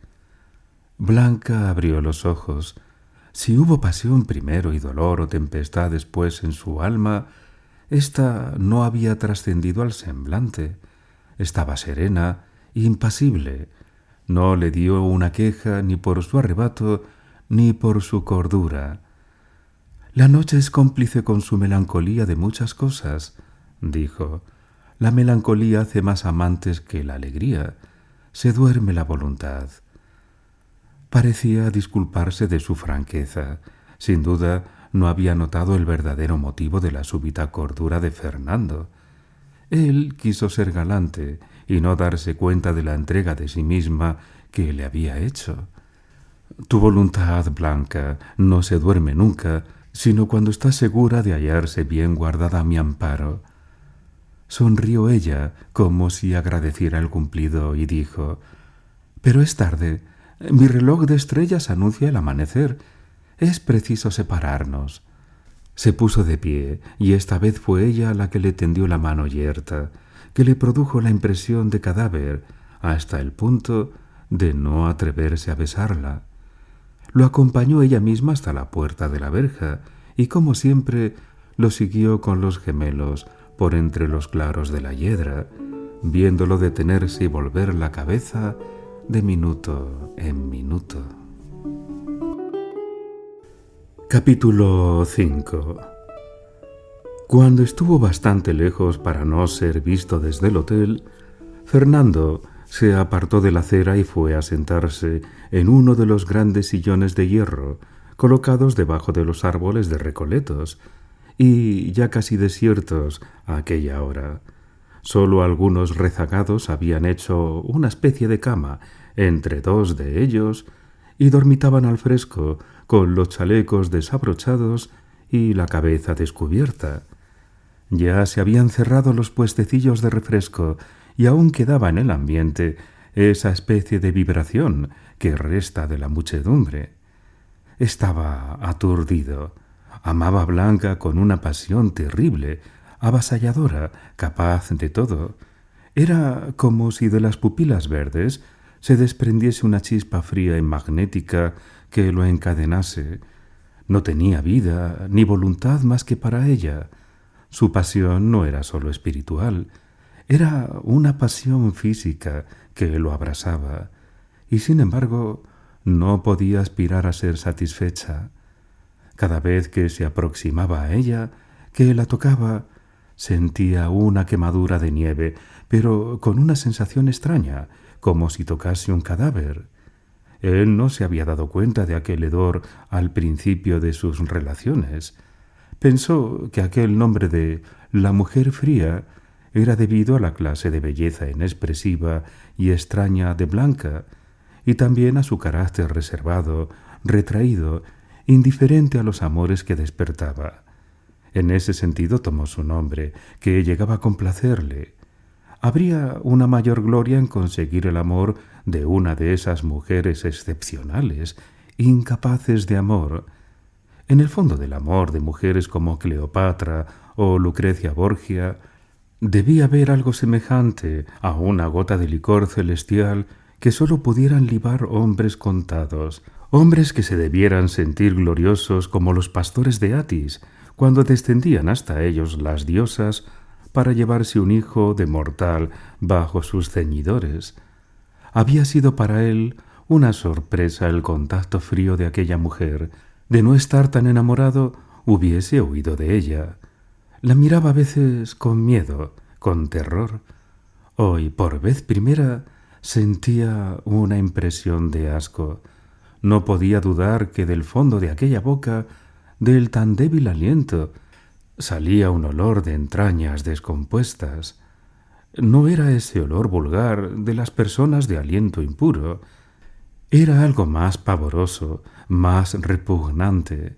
Blanca abrió los ojos. Si hubo pasión primero y dolor o tempestad después en su alma, ésta no había trascendido al semblante. Estaba serena, impasible. No le dio una queja ni por su arrebato ni por su cordura. «La noche es cómplice con su melancolía de muchas cosas», dijo. «La melancolía hace más amantes que la alegría. Se duerme la voluntad». Parecía disculparse de su franqueza. Sin duda, no había notado el verdadero motivo de la súbita cordura de Fernando. Él quiso ser galante y no darse cuenta de la entrega de sí misma que le había hecho. «Tu voluntad, Blanca, no se duerme nunca, sino cuando está segura de hallarse bien guardada a mi amparo». Sonrió ella, como si agradeciera el cumplido, y dijo: «Pero es tarde. Mi reloj de estrellas anuncia el amanecer. Es preciso separarnos». Se puso de pie, y esta vez fue ella la que le tendió la mano yerta, que le produjo la impresión de cadáver, hasta el punto de no atreverse a besarla. Lo acompañó ella misma hasta la puerta de la verja, y como siempre lo siguió con los gemelos por entre los claros de la hiedra, viéndolo detenerse y volver la cabeza de minuto en minuto. Capítulo cinco. Cuando estuvo bastante lejos para no ser visto desde el hotel, Fernando se apartó de la acera y fue a sentarse en uno de los grandes sillones de hierro colocados debajo de los árboles de recoletos, y ya casi desiertos a aquella hora. Solo algunos rezagados habían hecho una especie de cama entre dos de ellos y dormitaban al fresco con los chalecos desabrochados y la cabeza descubierta. Ya se habían cerrado los puestecillos de refresco y aún quedaba en el ambiente esa especie de vibración que resta de la muchedumbre. Estaba aturdido. Amaba a Blanca con una pasión terrible, avasalladora, capaz de todo. Era como si de las pupilas verdes se desprendiese una chispa fría y magnética que lo encadenase. No tenía vida ni voluntad más que para ella. Su pasión no era sólo espiritual, era una pasión física que lo abrasaba, y sin embargo no podía aspirar a ser satisfecha. Cada vez que se aproximaba a ella, que la tocaba, sentía una quemadura de nieve, pero con una sensación extraña, como si tocase un cadáver. Él no se había dado cuenta de aquel hedor al principio de sus relaciones. Pensó que aquel nombre de la mujer fría era debido a la clase de belleza inexpresiva y extraña de Blanca, y también a su carácter reservado, retraído, indiferente a los amores que despertaba. En ese sentido tomó su nombre, que llegaba a complacerle. Habría una mayor gloria en conseguir el amor de una de esas mujeres excepcionales, incapaces de amor. En el fondo del amor de mujeres como Cleopatra o Lucrecia Borgia, debía haber algo semejante a una gota de licor celestial que sólo pudieran libar hombres contados, hombres que se debieran sentir gloriosos como los pastores de Atis, cuando descendían hasta ellos las diosas para llevarse un hijo de mortal bajo sus ceñidores. Había sido para él una sorpresa el contacto frío de aquella mujer. De no estar tan enamorado, hubiese huido de ella. La miraba a veces con miedo, con terror. Hoy, por vez primera, sentía una impresión de asco. No podía dudar que del fondo de aquella boca, del tan débil aliento, salía un olor de entrañas descompuestas. No era ese olor vulgar de las personas de aliento impuro. Era algo más pavoroso, más repugnante.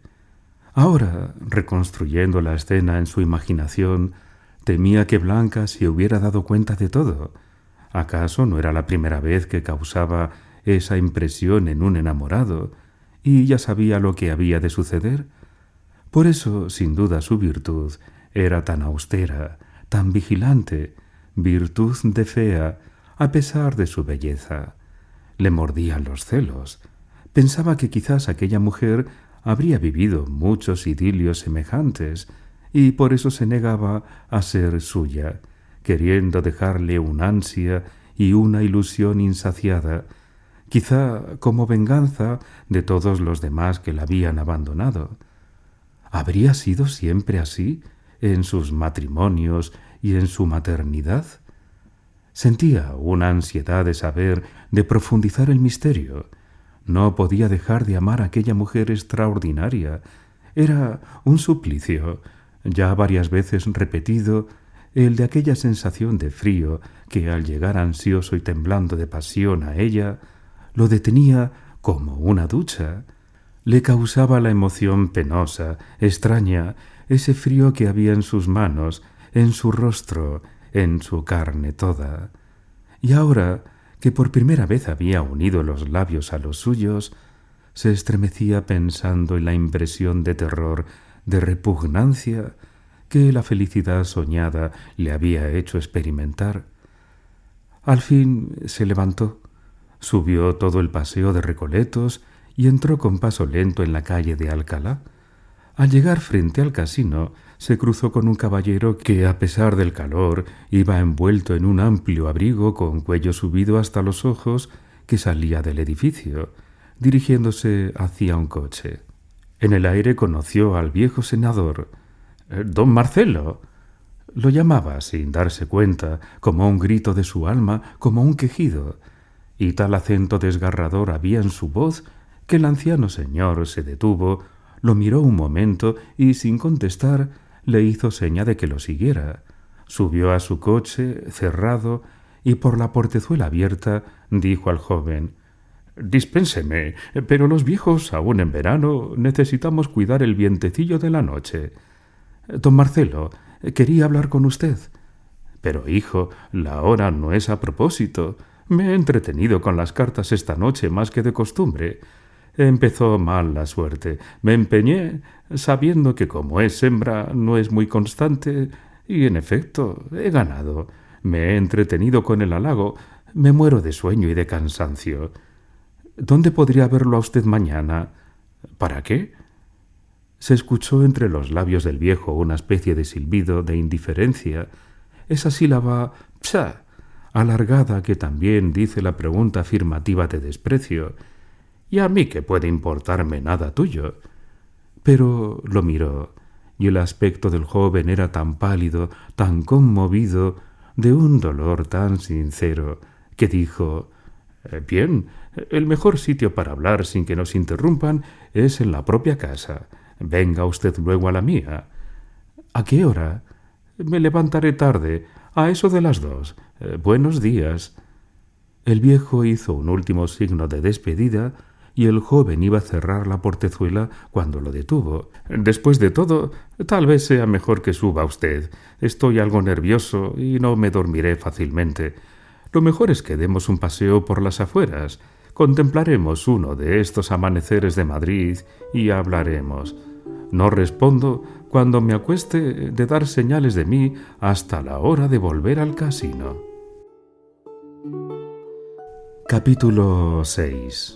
Ahora, reconstruyendo la escena en su imaginación, temía que Blanca se hubiera dado cuenta de todo. ¿Acaso no era la primera vez que causaba esa impresión en un enamorado, y ya sabía lo que había de suceder? Por eso, sin duda, su virtud era tan austera, tan vigilante, virtud de fea, a pesar de su belleza. Le mordían los celos. Pensaba que quizás aquella mujer habría vivido muchos idilios semejantes, y por eso se negaba a ser suya, queriendo dejarle una ansia y una ilusión insaciada, quizá como venganza de todos los demás que la habían abandonado. ¿Habría sido siempre así en sus matrimonios y en su maternidad? Sentía una ansiedad de saber, de profundizar el misterio. No podía dejar de amar a aquella mujer extraordinaria. Era un suplicio, ya varias veces repetido, el de aquella sensación de frío que, al llegar ansioso y temblando de pasión a ella, lo detenía como una ducha. Le causaba la emoción penosa, extraña, ese frío que había en sus manos, en su rostro, en su carne toda. Y ahora, que por primera vez había unido los labios a los suyos, se estremecía pensando en la impresión de terror, de repugnancia, que la felicidad soñada le había hecho experimentar. Al fin se levantó, subió todo el paseo de Recoletos y entró con paso lento en la calle de Alcalá. Al llegar frente al casino, se cruzó con un caballero que, a pesar del calor, iba envuelto en un amplio abrigo con cuello subido hasta los ojos que salía del edificio, dirigiéndose hacia un coche. En el aire conoció al viejo senador. «Don Marcelo». Lo llamaba sin darse cuenta, como un grito de su alma, como un quejido, y tal acento desgarrador había en su voz que el anciano señor se detuvo, lo miró un momento y, sin contestar, le hizo seña de que lo siguiera. Subió a su coche, cerrado, y por la portezuela abierta dijo al joven: «Dispénseme, pero los viejos, aún en verano, necesitamos cuidar el vientecillo de la noche. Don Marcelo, quería hablar con usted». «Pero, hijo, la hora no es a propósito. Me he entretenido con las cartas esta noche más que de costumbre. Empezó mal la suerte. Me empeñé, sabiendo que como es hembra no es muy constante, y en efecto he ganado. Me he entretenido con el halago. Me muero de sueño y de cansancio. ¿Dónde podría verlo a usted mañana?» «¿Para qué?» Se escuchó entre los labios del viejo una especie de silbido de indiferencia, esa sílaba «psa», alargada, que también dice la pregunta afirmativa de desprecio. «¿Y a mí qué puede importarme nada tuyo?» Pero lo miró, y el aspecto del joven era tan pálido, tan conmovido, de un dolor tan sincero, que dijo: «Eh, bien, el mejor sitio para hablar sin que nos interrumpan es en la propia casa. Venga usted luego a la mía». «¿A qué hora?» «Me levantaré tarde, a eso de las dos. Eh, buenos días». El viejo hizo un último signo de despedida y el joven iba a cerrar la portezuela cuando lo detuvo. «Después de todo, tal vez sea mejor que suba usted. Estoy algo nervioso y no me dormiré fácilmente. Lo mejor es que demos un paseo por las afueras. Contemplaremos uno de estos amaneceres de Madrid y hablaremos. No respondo cuando me acueste de dar señales de mí hasta la hora de volver al casino». Capítulo seis.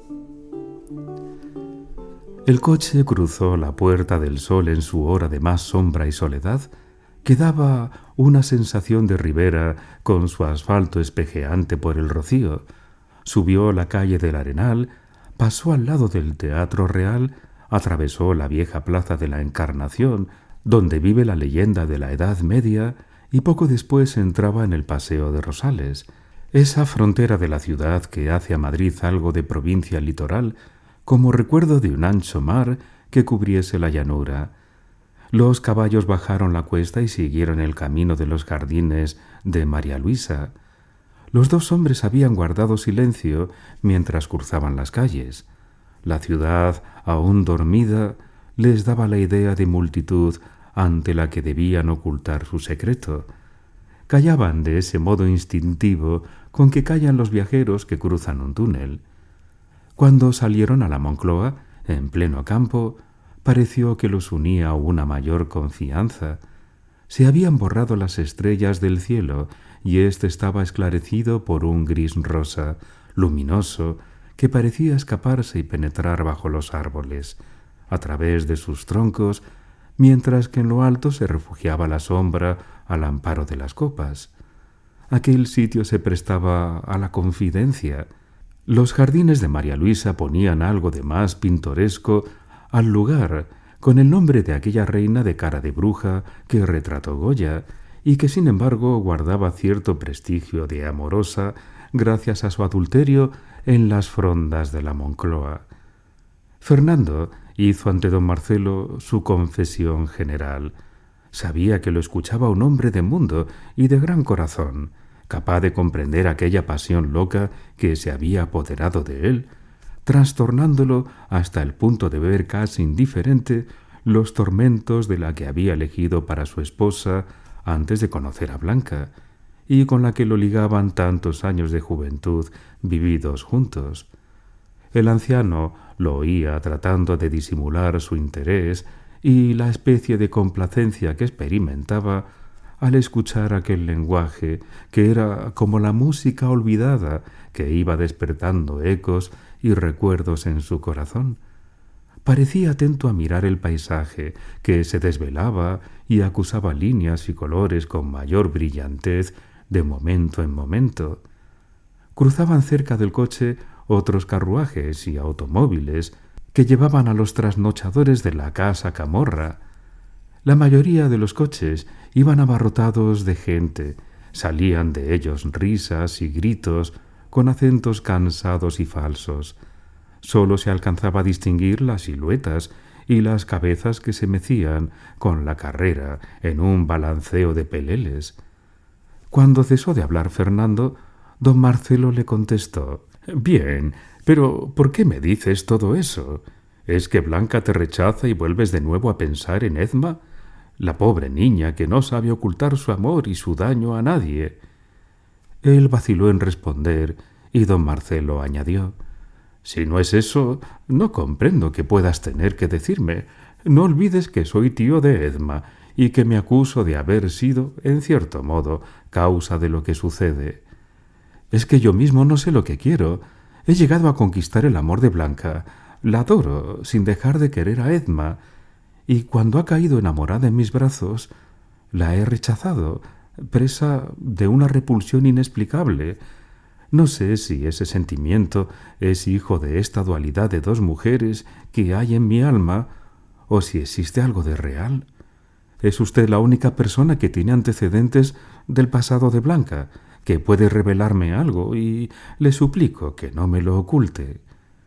El coche cruzó la Puerta del Sol en su hora de más sombra y soledad, que daba una sensación de ribera con su asfalto espejeante por el rocío. Subió la calle del Arenal, pasó al lado del Teatro Real, atravesó la vieja plaza de la Encarnación, donde vive la leyenda de la Edad Media, y poco después entraba en el Paseo de Rosales, esa frontera de la ciudad que hace a Madrid algo de provincia litoral, como recuerdo de un ancho mar que cubriese la llanura. Los caballos bajaron la cuesta y siguieron el camino de los jardines de María Luisa. Los dos hombres habían guardado silencio mientras cruzaban las calles. La ciudad, aún dormida, les daba la idea de multitud ante la que debían ocultar su secreto. Callaban de ese modo instintivo con que callan los viajeros que cruzan un túnel. Cuando salieron a la Moncloa, en pleno campo, pareció que los unía una mayor confianza. Se habían borrado las estrellas del cielo y éste estaba esclarecido por un gris rosa, luminoso, que parecía escaparse y penetrar bajo los árboles, a través de sus troncos, mientras que en lo alto se refugiaba la sombra al amparo de las copas. Aquel sitio se prestaba a la confidencia. Los jardines de María Luisa ponían algo de más pintoresco al lugar, con el nombre de aquella reina de cara de bruja que retrató Goya, y que sin embargo guardaba cierto prestigio de amorosa gracias a su adulterio en las frondas de la Moncloa. Fernando hizo ante don Marcelo su confesión general. Sabía que lo escuchaba un hombre de mundo y de gran corazón, capaz de comprender aquella pasión loca que se había apoderado de él, trastornándolo hasta el punto de ver casi indiferente los tormentos de la que había elegido para su esposa antes de conocer a Blanca, y con la que lo ligaban tantos años de juventud vividos juntos. El anciano lo oía tratando de disimular su interés y la especie de complacencia que experimentaba al escuchar aquel lenguaje que era como la música olvidada que iba despertando ecos y recuerdos en su corazón. Parecía atento a mirar el paisaje, que se desvelaba y acusaba líneas y colores con mayor brillantez de momento en momento. Cruzaban cerca del coche otros carruajes y automóviles que llevaban a los trasnochadores de la casa Camorra. La mayoría de los coches iban abarrotados de gente, salían de ellos risas y gritos con acentos cansados y falsos. Solo se alcanzaba a distinguir las siluetas y las cabezas que se mecían con la carrera en un balanceo de peleles. Cuando cesó de hablar Fernando, don Marcelo le contestó: «Bien, pero ¿por qué me dices todo eso? ¿Es que Blanca te rechaza y vuelves de nuevo a pensar en Edma? La pobre niña que no sabe ocultar su amor y su daño a nadie». Él vaciló en responder y don Marcelo añadió: «Si no es eso, no comprendo que puedas tener que decirme. No olvides que soy tío de Edma y que me acuso de haber sido, en cierto modo, causa de lo que sucede. Es que yo mismo no sé lo que quiero. He llegado a conquistar el amor de Blanca. La adoro, sin dejar de querer a Edma. Y cuando ha caído enamorada en mis brazos, la he rechazado, presa de una repulsión inexplicable. No sé si ese sentimiento es hijo de esta dualidad de dos mujeres que hay en mi alma, o si existe algo de real. Es usted la única persona que tiene antecedentes del pasado de Blanca, que puede revelarme algo, y le suplico que no me lo oculte».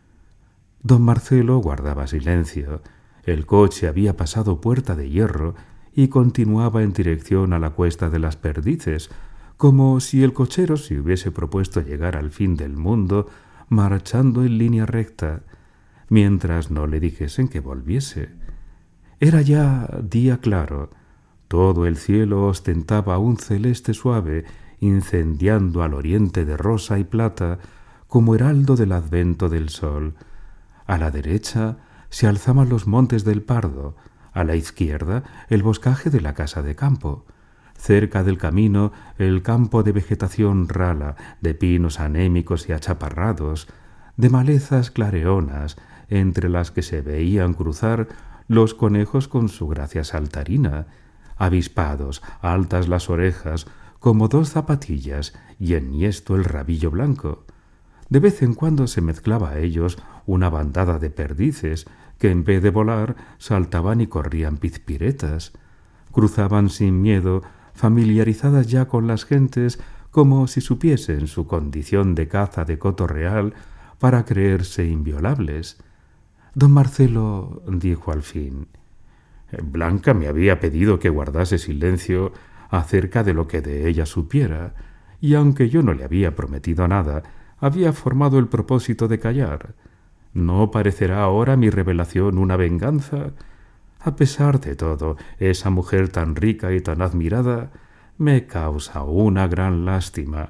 Don Marcelo guardaba silencio. El coche había pasado Puerta de Hierro y continuaba en dirección a la Cuesta de las Perdices, como si el cochero se hubiese propuesto llegar al fin del mundo marchando en línea recta, mientras no le dijesen que volviese. Era ya día claro. Todo el cielo ostentaba un celeste suave, incendiando al oriente de rosa y plata, como heraldo del advento del sol. A la derecha se alzaban los montes del Pardo, a la izquierda el boscaje de la casa de campo. Cerca del camino el campo de vegetación rala, de pinos anémicos y achaparrados, de malezas clareonas, entre las que se veían cruzar los conejos con su gracia saltarina, avispados, altas las orejas, como dos zapatillas, y enhiesto el rabillo blanco. De vez en cuando se mezclaba a ellos una bandada de perdices que en vez de volar saltaban y corrían pizpiretas. Cruzaban sin miedo, familiarizadas ya con las gentes, como si supiesen su condición de caza de coto real para creerse inviolables. Don Marcelo dijo al fin: «Blanca me había pedido que guardase silencio acerca de lo que de ella supiera, y aunque yo no le había prometido nada, había formado el propósito de callar. ¿No parecerá ahora mi revelación una venganza? A pesar de todo, esa mujer tan rica y tan admirada me causa una gran lástima».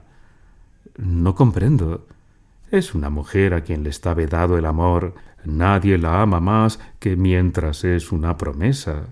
«No comprendo». «Es una mujer a quien le está vedado el amor. Nadie la ama más que mientras es una promesa».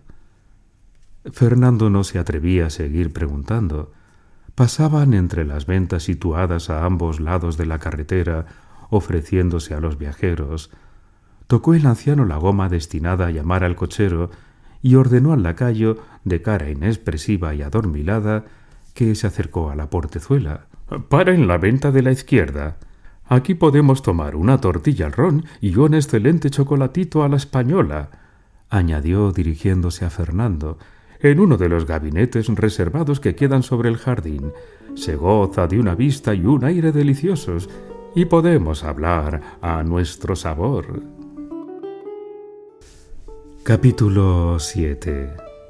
Fernando no se atrevía a seguir preguntando. Pasaban entre las ventas situadas a ambos lados de la carretera, ofreciéndose a los viajeros. Tocó el anciano la goma destinada a llamar al cochero y ordenó al lacayo, de cara inexpresiva y adormilada, que se acercó a la portezuela. «Para en la venta de la izquierda. Aquí podemos tomar una tortilla al ron y un excelente chocolatito a la española», añadió dirigiéndose a Fernando. «En uno de los gabinetes reservados que quedan sobre el jardín. Se goza de una vista y un aire deliciosos, y podemos hablar a nuestro sabor». Capítulo siete.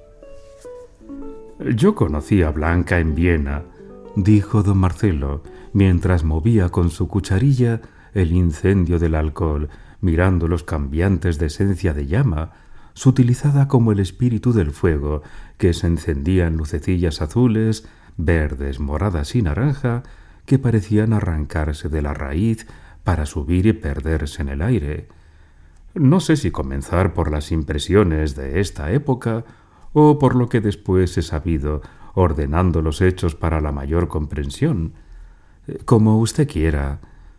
«Yo conocí a Blanca en Viena», dijo don Marcelo, mientras movía con su cucharilla el incendio del alcohol, mirando los cambiantes de esencia de llama, sutilizada como el espíritu del fuego, que se encendía en lucecillas azules, verdes, moradas y naranja, que parecían arrancarse de la raíz para subir y perderse en el aire. No sé si comenzar por las impresiones de esta época o por lo que después he sabido, ordenando los hechos para la mayor comprensión. Como usted quiera.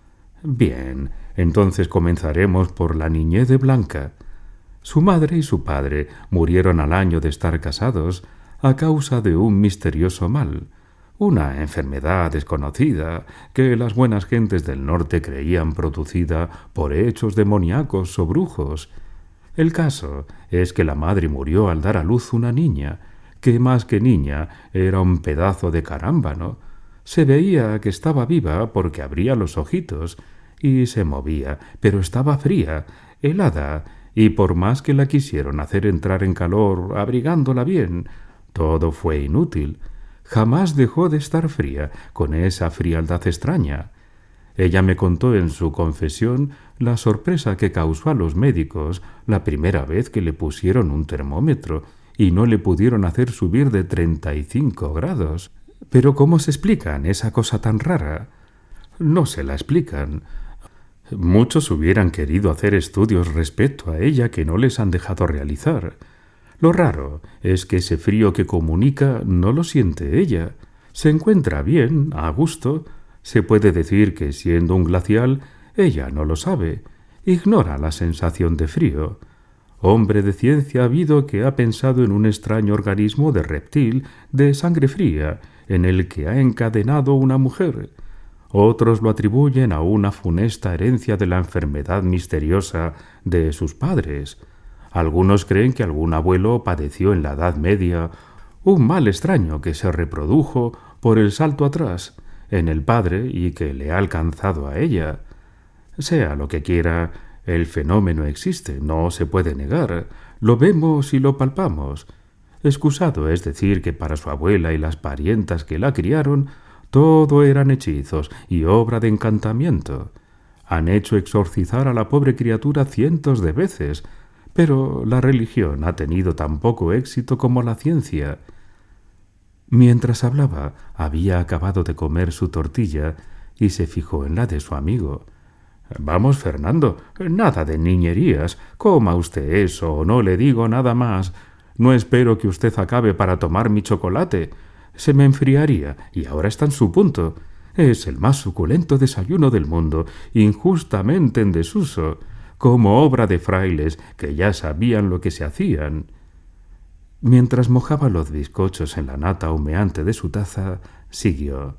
Bien, entonces comenzaremos por la niñez de Blanca. Su madre y su padre murieron al año de estar casados a causa de un misterioso mal, una enfermedad desconocida que las buenas gentes del norte creían producida por hechos demoníacos o brujos. El caso es que la madre murió al dar a luz una niña, que más que niña era un pedazo de carámbano. Se veía que estaba viva porque abría los ojitos y se movía, pero estaba fría, helada, y por más que la quisieron hacer entrar en calor abrigándola bien, todo fue inútil. Jamás dejó de estar fría, con esa frialdad extraña. Ella me contó en su confesión la sorpresa que causó a los médicos la primera vez que le pusieron un termómetro y no le pudieron hacer subir de treinta y cinco grados. Pero ¿cómo se explican esa cosa tan rara? No se la explican. Muchos hubieran querido hacer estudios respecto a ella que no les han dejado realizar. Lo raro es que ese frío que comunica no lo siente ella. Se encuentra bien, a gusto. Se puede decir que, siendo un glacial, ella no lo sabe. Ignora la sensación de frío. Hombre de ciencia ha habido que ha pensado en un extraño organismo de reptil de sangre fría, en el que ha encadenado una mujer. Otros lo atribuyen a una funesta herencia de la enfermedad misteriosa de sus padres. Algunos creen que algún abuelo padeció en la Edad Media un mal extraño que se reprodujo por el salto atrás en el padre y que le ha alcanzado a ella. Sea lo que quiera, el fenómeno existe, no se puede negar, lo vemos y lo palpamos. Excusado es decir que para su abuela y las parientas que la criaron, todo eran hechizos y obra de encantamiento. Han hecho exorcizar a la pobre criatura cientos de veces, pero la religión ha tenido tan poco éxito como la ciencia. Mientras hablaba, había acabado de comer su tortilla y se fijó en la de su amigo. «Vamos, Fernando, nada de niñerías. Coma usted eso, no le digo nada más. No espero que usted acabe para tomar mi chocolate. Se me enfriaría y ahora está en su punto. Es el más suculento desayuno del mundo, injustamente en desuso, como obra de frailes que ya sabían lo que se hacían». Mientras mojaba los bizcochos en la nata humeante de su taza, siguió.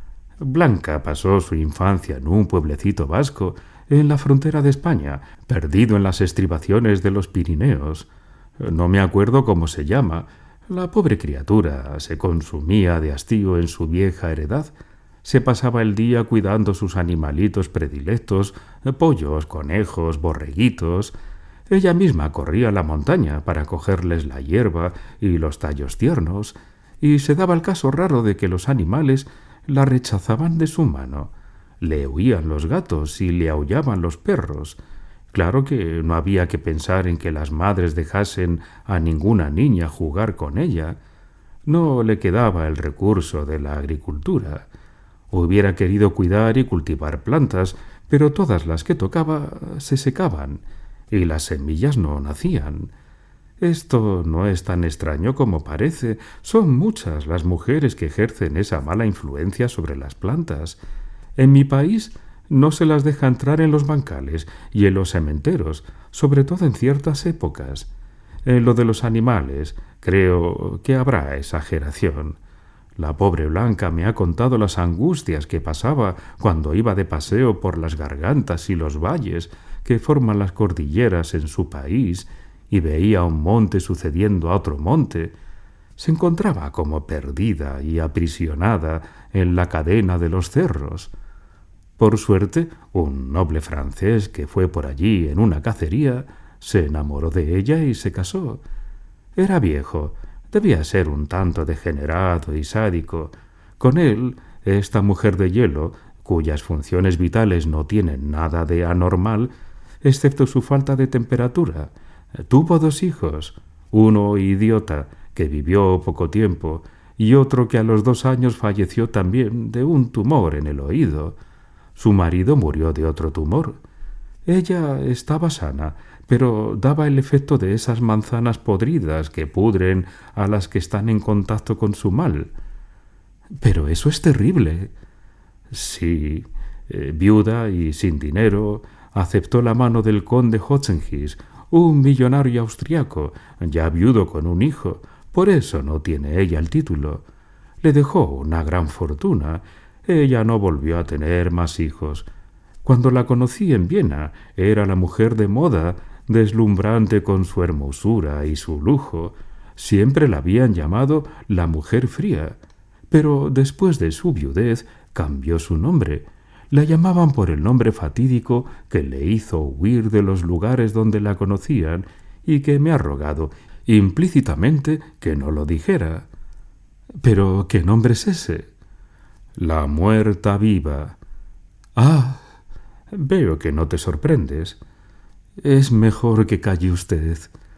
Blanca pasó su infancia en un pueblecito vasco, en la frontera de España, perdido en las estribaciones de los Pirineos. No me acuerdo cómo se llama. La pobre criatura se consumía de hastío en su vieja heredad. Se pasaba el día cuidando sus animalitos predilectos, pollos, conejos, borreguitos. Ella misma corría a la montaña para cogerles la hierba y los tallos tiernos, y se daba el caso raro de que los animales la rechazaban de su mano. Le huían los gatos y le aullaban los perros. Claro que no había que pensar en que las madres dejasen a ninguna niña jugar con ella. No le quedaba el recurso de la agricultura. Hubiera querido cuidar y cultivar plantas, pero todas las que tocaba se secaban y las semillas no nacían. Esto no es tan extraño como parece. Son muchas las mujeres que ejercen esa mala influencia sobre las plantas. En mi país no se las deja entrar en los bancales y en los cementeros, sobre todo en ciertas épocas. En lo de los animales, creo que habrá exageración. La pobre Blanca me ha contado las angustias que pasaba cuando iba de paseo por las gargantas y los valles que forman las cordilleras en su país y veía un monte sucediendo a otro monte. Se encontraba como perdida y aprisionada en la cadena de los cerros. Por suerte, un noble francés que fue por allí en una cacería se enamoró de ella y se casó. Era viejo, debía ser un tanto degenerado y sádico. Con él, esta mujer de hielo, cuyas funciones vitales no tienen nada de anormal, excepto su falta de temperatura, tuvo dos hijos, uno idiota, que vivió poco tiempo, y otro que a los dos años falleció también de un tumor en el oído. Su marido murió de otro tumor. Ella estaba sana, pero daba el efecto de esas manzanas podridas que pudren a las que están en contacto con su mal. Pero eso es terrible. Sí, eh, viuda y sin dinero, aceptó la mano del conde Hotzenhis, un millonario austriaco, ya viudo con un hijo. Por eso no tiene ella el título. Le dejó una gran fortuna. Ella no volvió a tener más hijos. Cuando la conocí en Viena, era la mujer de moda, deslumbrante con su hermosura y su lujo. Siempre la habían llamado la mujer fría, pero después de su viudez cambió su nombre. La llamaban por el nombre fatídico que le hizo huir de los lugares donde la conocían y que me ha rogado implícitamente que no lo dijera. ¿Pero qué nombre es ese? La muerta viva. Ah, veo que no te sorprendes. Es mejor que calle usted.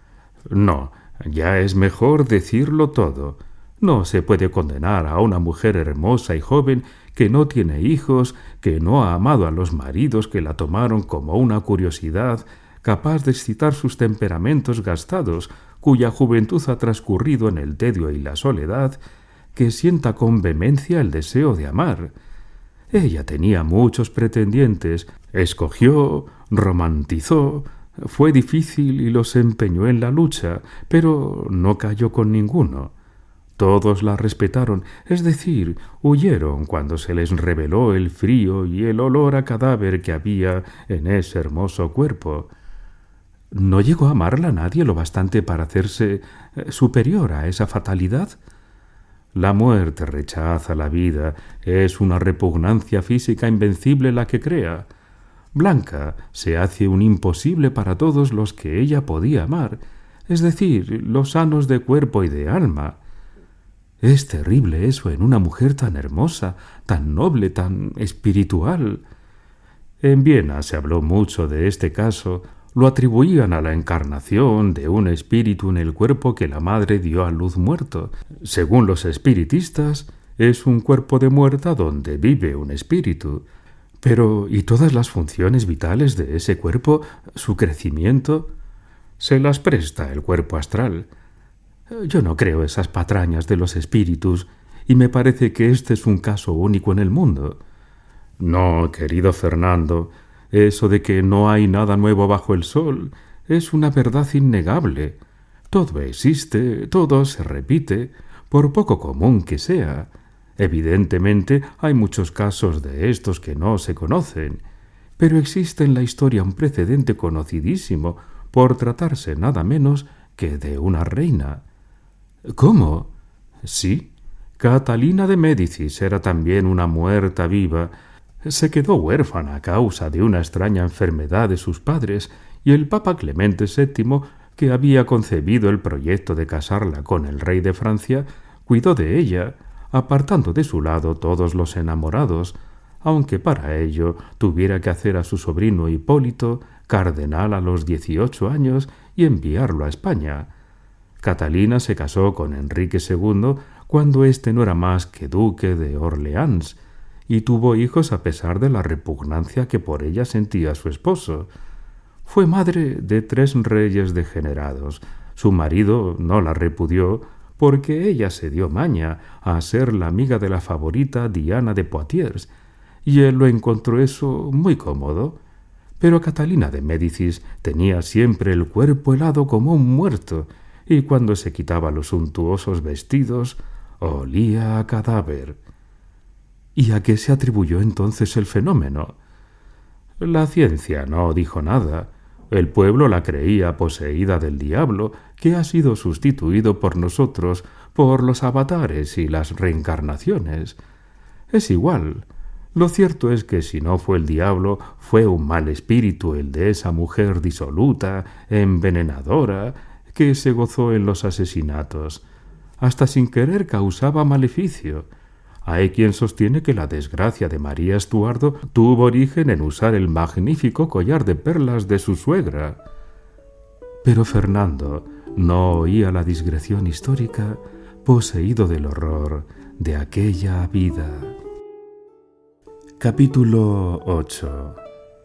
No, ya es mejor decirlo todo. No se puede condenar a una mujer hermosa y joven que no tiene hijos, que no ha amado a los maridos que la tomaron como una curiosidad capaz de excitar sus temperamentos gastados, cuya juventud ha transcurrido en el tedio y la soledad, que sienta con vehemencia el deseo de amar. Ella tenía muchos pretendientes, escogió, romantizó, fue difícil y los empeñó en la lucha, pero no cayó con ninguno. Todos la respetaron, es decir, huyeron cuando se les reveló el frío y el olor a cadáver que había en ese hermoso cuerpo. ¿No llegó a amarla nadie lo bastante para hacerse eh, superior a esa fatalidad? La muerte rechaza la vida, es una repugnancia física invencible la que crea. Blanca se hace un imposible para todos los que ella podía amar, es decir, los sanos de cuerpo y de alma. Es terrible eso en una mujer tan hermosa, tan noble, tan espiritual. En Viena se habló mucho de este caso, lo atribuían a la encarnación de un espíritu en el cuerpo que la madre dio a luz muerto. Según los espiritistas, es un cuerpo de muerta donde vive un espíritu. Pero, ¿y todas las funciones vitales de ese cuerpo, su crecimiento? Se las presta el cuerpo astral. Yo no creo esas patrañas de los espíritus, y me parece que este es un caso único en el mundo. No, querido Fernando, eso de que no hay nada nuevo bajo el sol es una verdad innegable. Todo existe, todo se repite, por poco común que sea. Evidentemente hay muchos casos de estos que no se conocen, pero existe en la historia un precedente conocidísimo por tratarse nada menos que de una reina. ¿Cómo? Sí, Catalina de Médicis era también una muerta viva. Se quedó huérfana a causa de una extraña enfermedad de sus padres, y el Papa Clemente séptimo, que había concebido el proyecto de casarla con el rey de Francia, cuidó de ella, apartando de su lado todos los enamorados, aunque para ello tuviera que hacer a su sobrino Hipólito cardenal a los dieciocho años y enviarlo a España. Catalina se casó con Enrique segundo cuando éste no era más que duque de Orleans, y tuvo hijos a pesar de la repugnancia que por ella sentía su esposo. Fue madre de tres reyes degenerados. Su marido no la repudió porque ella se dio maña a ser la amiga de la favorita Diana de Poitiers, y él lo encontró eso muy cómodo. Pero Catalina de Médicis tenía siempre el cuerpo helado como un muerto, y cuando se quitaba los suntuosos vestidos, olía a cadáver. ¿Y a qué se atribuyó entonces el fenómeno? La ciencia no dijo nada. El pueblo la creía poseída del diablo, que ha sido sustituido por nosotros por los avatares y las reencarnaciones. Es igual. Lo cierto es que si no fue el diablo, fue un mal espíritu el de esa mujer disoluta, envenenadora, que se gozó en los asesinatos. Hasta sin querer causaba maleficio. Hay quien sostiene que la desgracia de María Estuardo tuvo origen en usar el magnífico collar de perlas de su suegra. Pero Fernando no oía la digresión histórica, poseído del horror de aquella vida. Capítulo ocho.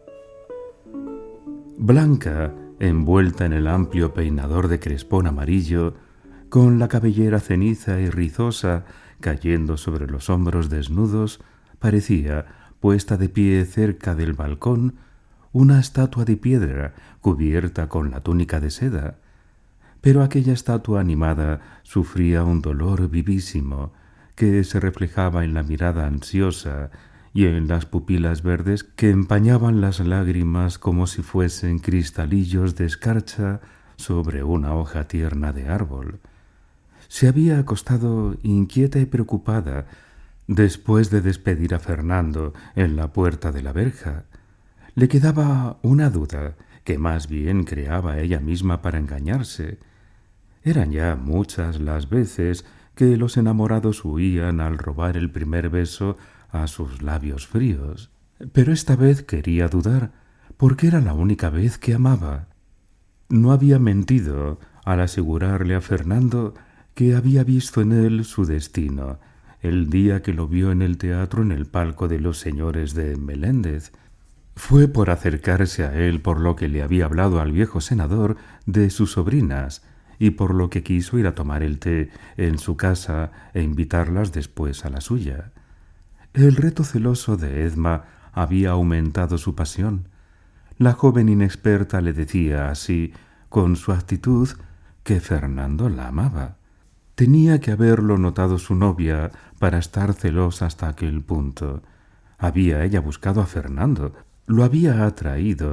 Blanca, envuelta en el amplio peinador de crespón amarillo, con la cabellera ceniza y rizosa cayendo sobre los hombros desnudos, parecía, puesta de pie cerca del balcón, una estatua de piedra cubierta con la túnica de seda. Pero aquella estatua animada sufría un dolor vivísimo que se reflejaba en la mirada ansiosa y en las pupilas verdes que empañaban las lágrimas como si fuesen cristalillos de escarcha sobre una hoja tierna de árbol. Se había acostado inquieta y preocupada después de despedir a Fernando en la puerta de la verja. Le quedaba una duda que más bien creaba ella misma para engañarse. Eran ya muchas las veces que los enamorados huían al robar el primer beso a sus labios fríos. Pero esta vez quería dudar, porque era la única vez que amaba. No había mentido al asegurarle a Fernando que había visto en él su destino, el día que lo vio en el teatro en el palco de los señores de Meléndez. Fue por acercarse a él por lo que le había hablado al viejo senador de sus sobrinas, y por lo que quiso ir a tomar el té en su casa e invitarlas después a la suya. El reto celoso de Edma había aumentado su pasión. La joven inexperta le decía así, con su actitud, que Fernando la amaba. Tenía que haberlo notado su novia para estar celosa hasta aquel punto. Había ella buscado a Fernando, lo había atraído,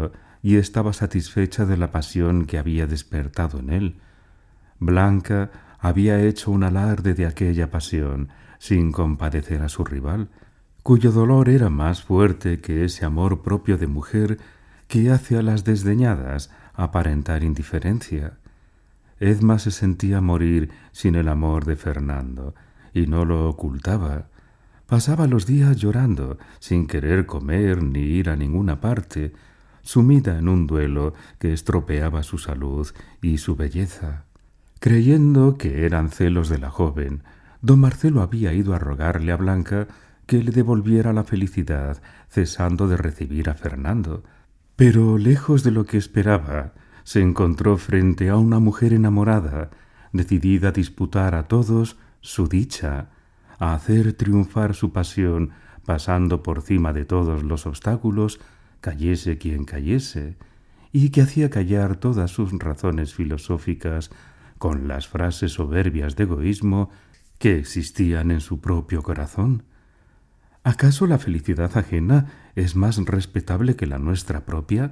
y estaba satisfecha de la pasión que había despertado en él. Blanca había hecho un alarde de aquella pasión, sin compadecer a su rival, cuyo dolor era más fuerte que ese amor propio de mujer que hace a las desdeñadas aparentar indiferencia. Edma se sentía morir sin el amor de Fernando, y no lo ocultaba. Pasaba los días llorando, sin querer comer ni ir a ninguna parte, sumida en un duelo que estropeaba su salud y su belleza. Creyendo que eran celos de la joven, don Marcelo había ido a rogarle a Blanca que le devolviera la felicidad, cesando de recibir a Fernando. Pero, lejos de lo que esperaba, se encontró frente a una mujer enamorada, decidida a disputar a todos su dicha, a hacer triunfar su pasión, pasando por cima de todos los obstáculos, cayese quien cayese, y que hacía callar todas sus razones filosóficas con las frases soberbias de egoísmo que existían en su propio corazón. ¿Acaso la felicidad ajena es más respetable que la nuestra propia?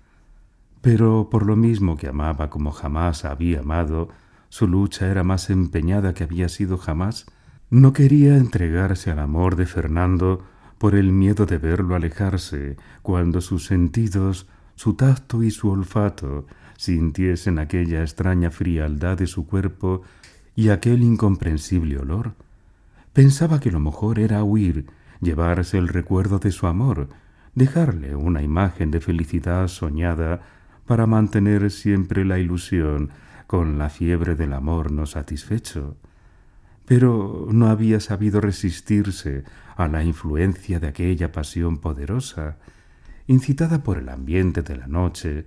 Pero por lo mismo que amaba como jamás había amado, su lucha era más empeñada que había sido jamás. No quería entregarse al amor de Fernando por el miedo de verlo alejarse cuando sus sentidos, su tacto y su olfato sintiesen aquella extraña frialdad de su cuerpo y aquel incomprensible olor. Pensaba que lo mejor era huir, llevarse el recuerdo de su amor, dejarle una imagen de felicidad soñada para mantener siempre la ilusión con la fiebre del amor no satisfecho. Pero no había sabido resistirse a la influencia de aquella pasión poderosa, incitada por el ambiente de la noche.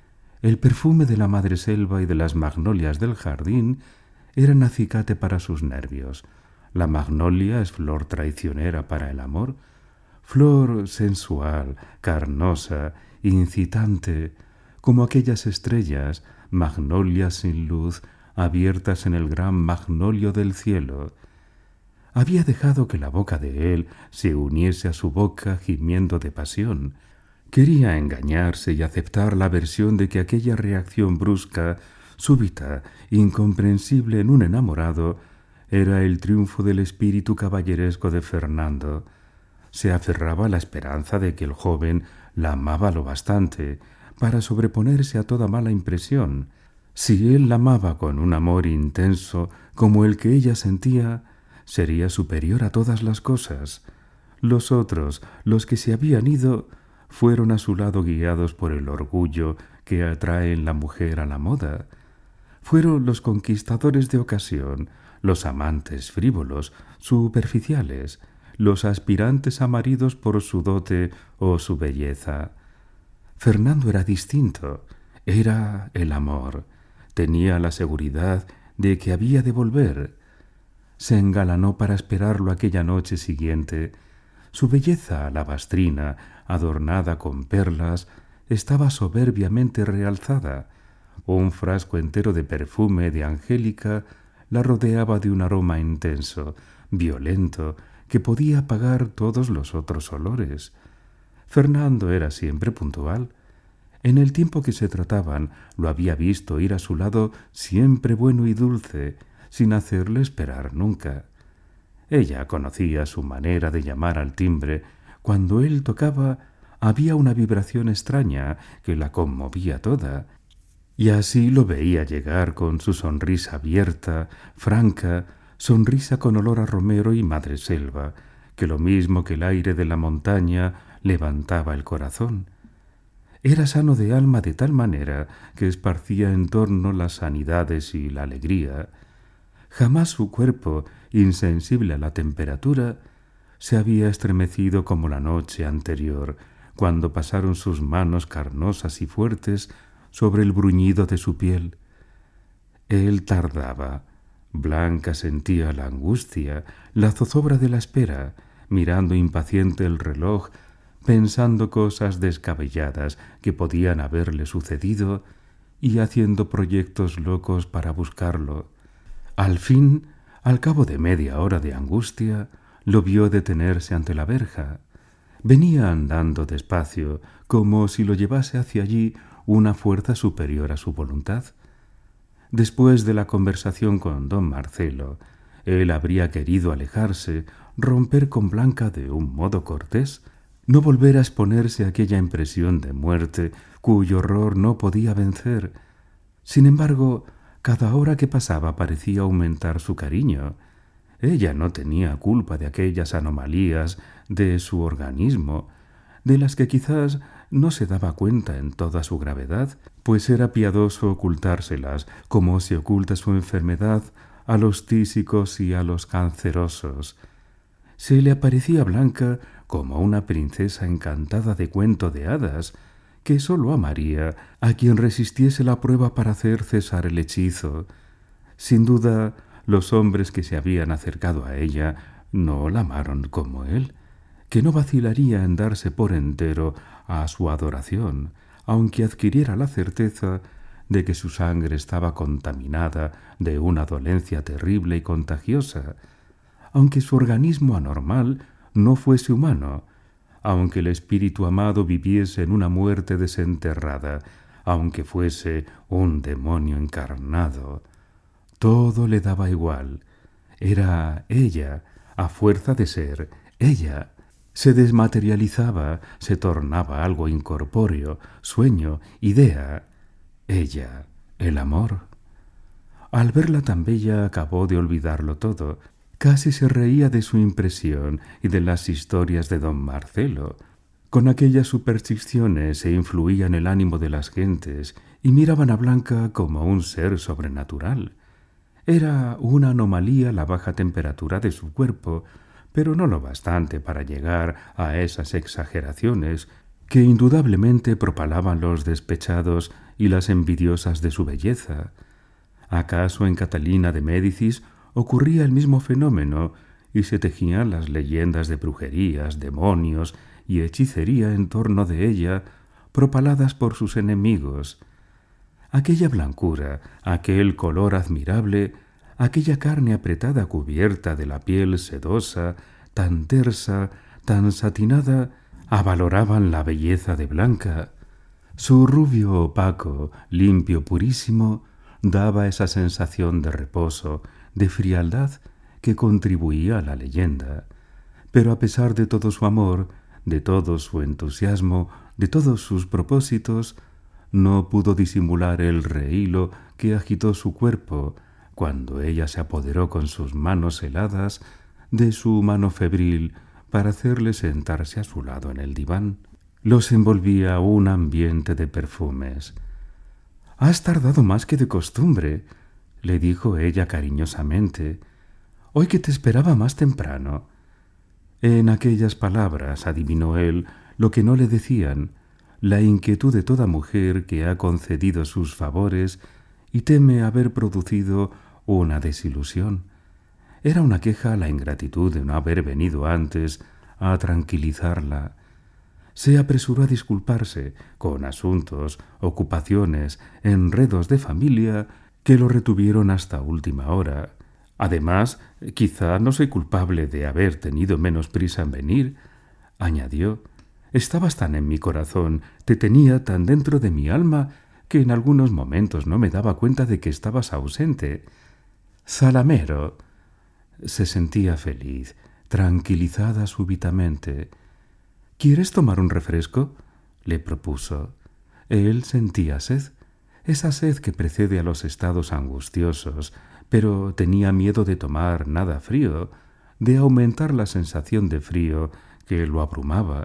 El perfume de la madreselva y de las magnolias del jardín eran acicate para sus nervios. La magnolia es flor traicionera para el amor, flor sensual, carnosa, incitante, como aquellas estrellas, magnolias sin luz, abiertas en el gran magnolio del cielo. Había dejado que la boca de él se uniese a su boca gimiendo de pasión. Quería engañarse y aceptar la versión de que aquella reacción brusca, súbita, incomprensible en un enamorado, era el triunfo del espíritu caballeresco de Fernando. Se aferraba a la esperanza de que el joven la amaba lo bastante para sobreponerse a toda mala impresión. Si él la amaba con un amor intenso como el que ella sentía, sería superior a todas las cosas. Los otros, los que se habían ido, fueron a su lado guiados por el orgullo que atrae en la mujer a la moda. Fueron los conquistadores de ocasión, los amantes frívolos, superficiales, los aspirantes a maridos por su dote o su belleza. Fernando era distinto, era el amor, tenía la seguridad de que había de volver. Se engalanó para esperarlo aquella noche siguiente. Su belleza alabastrina, adornada con perlas, estaba soberbiamente realzada. Un frasco entero de perfume de angélica la rodeaba de un aroma intenso, violento, que podía apagar todos los otros olores. Fernando era siempre puntual. En el tiempo que se trataban, lo había visto ir a su lado siempre bueno y dulce, sin hacerle esperar nunca. Ella conocía su manera de llamar al timbre. Cuando él tocaba, había una vibración extraña que la conmovía toda, y así lo veía llegar con su sonrisa abierta, franca, sonrisa con olor a romero y madreselva, que lo mismo que el aire de la montaña levantaba el corazón. Era sano de alma de tal manera que esparcía en torno las sanidades y la alegría. Jamás su cuerpo, insensible a la temperatura, se había estremecido como la noche anterior, cuando pasaron sus manos carnosas y fuertes sobre el bruñido de su piel. Él tardaba. Blanca sentía la angustia, la zozobra de la espera, mirando impaciente el reloj, pensando cosas descabelladas que podían haberle sucedido y haciendo proyectos locos para buscarlo. Al fin, al cabo de media hora de angustia, lo vio detenerse ante la verja. Venía andando despacio, como si lo llevase hacia allí una fuerza superior a su voluntad. Después de la conversación con don Marcelo, él habría querido alejarse, romper con Blanca de un modo cortés, no volver a exponerse a aquella impresión de muerte cuyo horror no podía vencer. Sin embargo, cada hora que pasaba parecía aumentar su cariño. Ella no tenía culpa de aquellas anomalías de su organismo, de las que quizás no se daba cuenta en toda su gravedad, pues era piadoso ocultárselas como se oculta su enfermedad a los tísicos y a los cancerosos. Se le aparecía Blanca como una princesa encantada de cuento de hadas, que sólo amaría a quien resistiese la prueba para hacer cesar el hechizo. Sin duda, los hombres que se habían acercado a ella no la amaron como él, que no vacilaría en darse por entero a su adoración, aunque adquiriera la certeza de que su sangre estaba contaminada de una dolencia terrible y contagiosa, aunque su organismo anormal no fuese humano, aunque el espíritu amado viviese en una muerte desenterrada, aunque fuese un demonio encarnado. Todo le daba igual. Era ella, a fuerza de ser, ella. Se desmaterializaba, se tornaba algo incorpóreo, sueño, idea. Ella, el amor. Al verla tan bella acabó de olvidarlo todo. Casi se reía de su impresión y de las historias de don Marcelo. Con aquellas supersticiones se influía en el ánimo de las gentes y miraban a Blanca como un ser sobrenatural. Era una anomalía la baja temperatura de su cuerpo, pero no lo bastante para llegar a esas exageraciones que indudablemente propalaban los despechados y las envidiosas de su belleza. ¿Acaso en Catalina de Médicis ocurría el mismo fenómeno y se tejían las leyendas de brujerías, demonios y hechicería en torno de ella, propaladas por sus enemigos? Aquella blancura, aquel color admirable, aquella carne apretada cubierta de la piel sedosa, tan tersa, tan satinada, avaloraban la belleza de Blanca. Su rubio opaco, limpio, purísimo, daba esa sensación de reposo, de frialdad que contribuía a la leyenda. Pero a pesar de todo su amor, de todo su entusiasmo, de todos sus propósitos, no pudo disimular el rehílo que agitó su cuerpo cuando ella se apoderó con sus manos heladas de su mano febril para hacerle sentarse a su lado en el diván. Los envolvía un ambiente de perfumes. «Has tardado más que de costumbre», le dijo ella cariñosamente. «Hoy que te esperaba más temprano». En aquellas palabras adivinó él lo que no le decían, la inquietud de toda mujer que ha concedido sus favores y teme haber producido una desilusión. Era una queja la ingratitud de no haber venido antes a tranquilizarla. Se apresuró a disculparse con asuntos, ocupaciones, enredos de familia que lo retuvieron hasta última hora. Además, quizá no soy culpable de haber tenido menos prisa en venir, añadió. Estabas tan en mi corazón, te tenía tan dentro de mi alma, que en algunos momentos no me daba cuenta de que estabas ausente. Salamero. Se sentía feliz, tranquilizada súbitamente. ¿Quieres tomar un refresco?, le propuso. Él sentía sed, esa sed que precede a los estados angustiosos, pero tenía miedo de tomar nada frío, de aumentar la sensación de frío que lo abrumaba.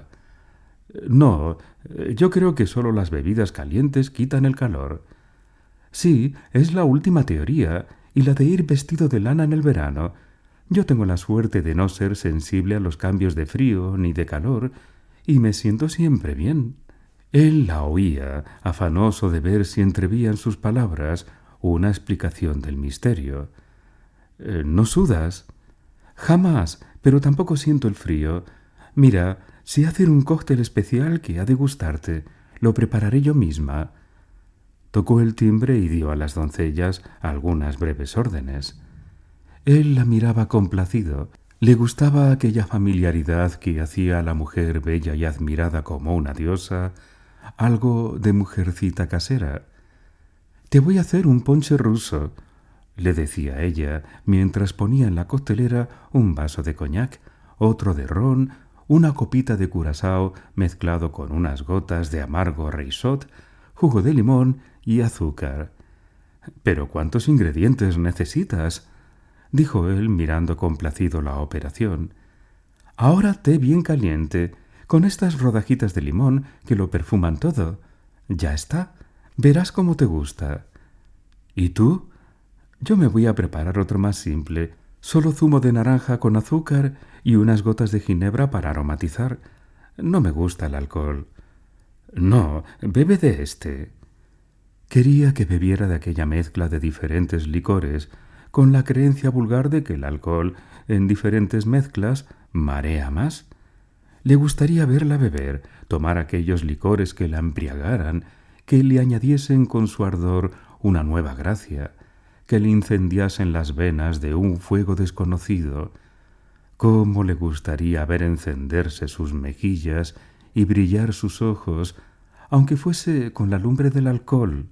No, yo creo que solo las bebidas calientes quitan el calor. Sí, es la última teoría, y la de ir vestido de lana en el verano. Yo tengo la suerte de no ser sensible a los cambios de frío ni de calor, y me siento siempre bien. Él la oía, afanoso de ver si entrevía en sus palabras una explicación del misterio. Eh, ¿No sudas? Jamás, pero tampoco siento el frío. Mira, sé hacer un cóctel especial que ha de gustarte. Lo prepararé yo misma. Tocó el timbre y dio a las doncellas algunas breves órdenes. Él la miraba complacido. Le gustaba aquella familiaridad que hacía a la mujer bella y admirada como una diosa, algo de mujercita casera. «Te voy a hacer un ponche ruso», le decía ella, mientras ponía en la coctelera un vaso de coñac, otro de ron, una copita de curazao mezclado con unas gotas de amargo reisot, jugo de limón y azúcar. «¿Pero cuántos ingredientes necesitas?», dijo él mirando complacido la operación. «Ahora té bien caliente, con estas rodajitas de limón que lo perfuman todo. Ya está, verás cómo te gusta». «¿Y tú?». «Yo me voy a preparar otro más simple, solo zumo de naranja con azúcar y unas gotas de ginebra para aromatizar. No me gusta el alcohol». «No, bebe de este». Quería que bebiera de aquella mezcla de diferentes licores, con la creencia vulgar de que el alcohol, en diferentes mezclas, marea más. Le gustaría verla beber, tomar aquellos licores que la embriagaran, que le añadiesen con su ardor una nueva gracia, que le incendiasen las venas de un fuego desconocido. Cómo le gustaría ver encenderse sus mejillas y brillar sus ojos, aunque fuese con la lumbre del alcohol.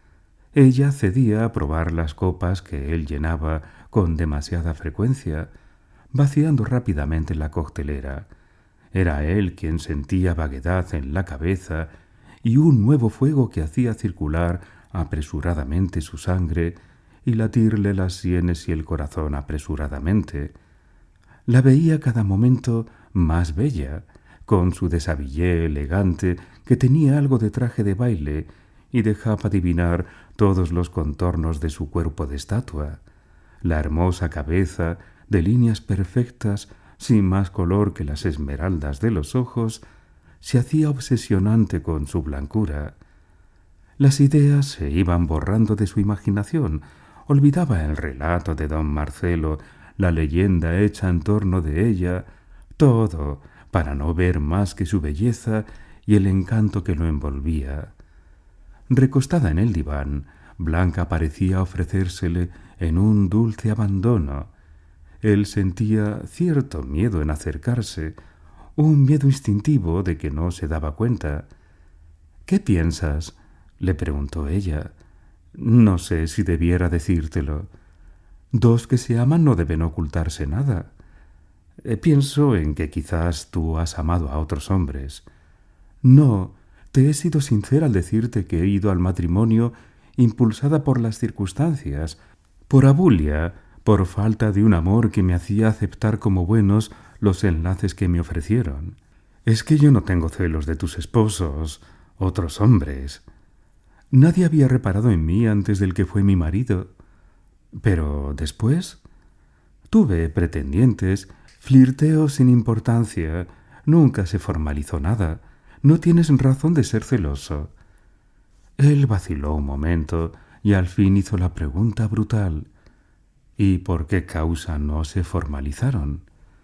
Ella cedía a probar las copas que él llenaba con demasiada frecuencia, vaciando rápidamente la coctelera. Era él quien sentía vaguedad en la cabeza y un nuevo fuego que hacía circular apresuradamente su sangre y latirle las sienes y el corazón apresuradamente. La veía cada momento más bella, con su deshabillé elegante que tenía algo de traje de baile y dejaba adivinar todos los contornos de su cuerpo de estatua, la hermosa cabeza de líneas perfectas, sin más color que las esmeraldas de los ojos, se hacía obsesionante con su blancura. Las ideas se iban borrando de su imaginación, olvidaba el relato de don Marcelo, la leyenda hecha en torno de ella, todo para no ver más que su belleza y el encanto que lo envolvía. Recostada en el diván, Blanca parecía ofrecérsele en un dulce abandono. Él sentía cierto miedo en acercarse, un miedo instintivo de que no se daba cuenta. «¿Qué piensas?», le preguntó ella. «No sé si debiera decírtelo. Dos que se aman no deben ocultarse nada. Eh, pienso en que quizás tú has amado a otros hombres». «No, te he sido sincera al decirte que he ido al matrimonio impulsada por las circunstancias, por abulia, por falta de un amor que me hacía aceptar como buenos los enlaces que me ofrecieron. Es que yo no tengo celos de tus esposos, otros hombres. Nadie había reparado en mí antes del que fue mi marido. Pero después tuve pretendientes, flirteos sin importancia, nunca se formalizó nada. No tienes razón de ser celoso». Él vaciló un momento y al fin hizo la pregunta brutal. «¿Y por qué causa no se formalizaron?».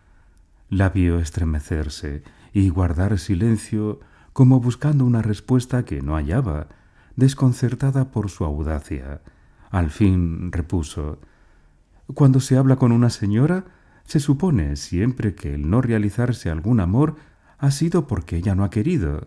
La vio estremecerse y guardar silencio como buscando una respuesta que no hallaba, desconcertada por su audacia. Al fin repuso: «Cuando se habla con una señora, se supone siempre que el no realizarse algún amor ha sido porque ella no ha querido».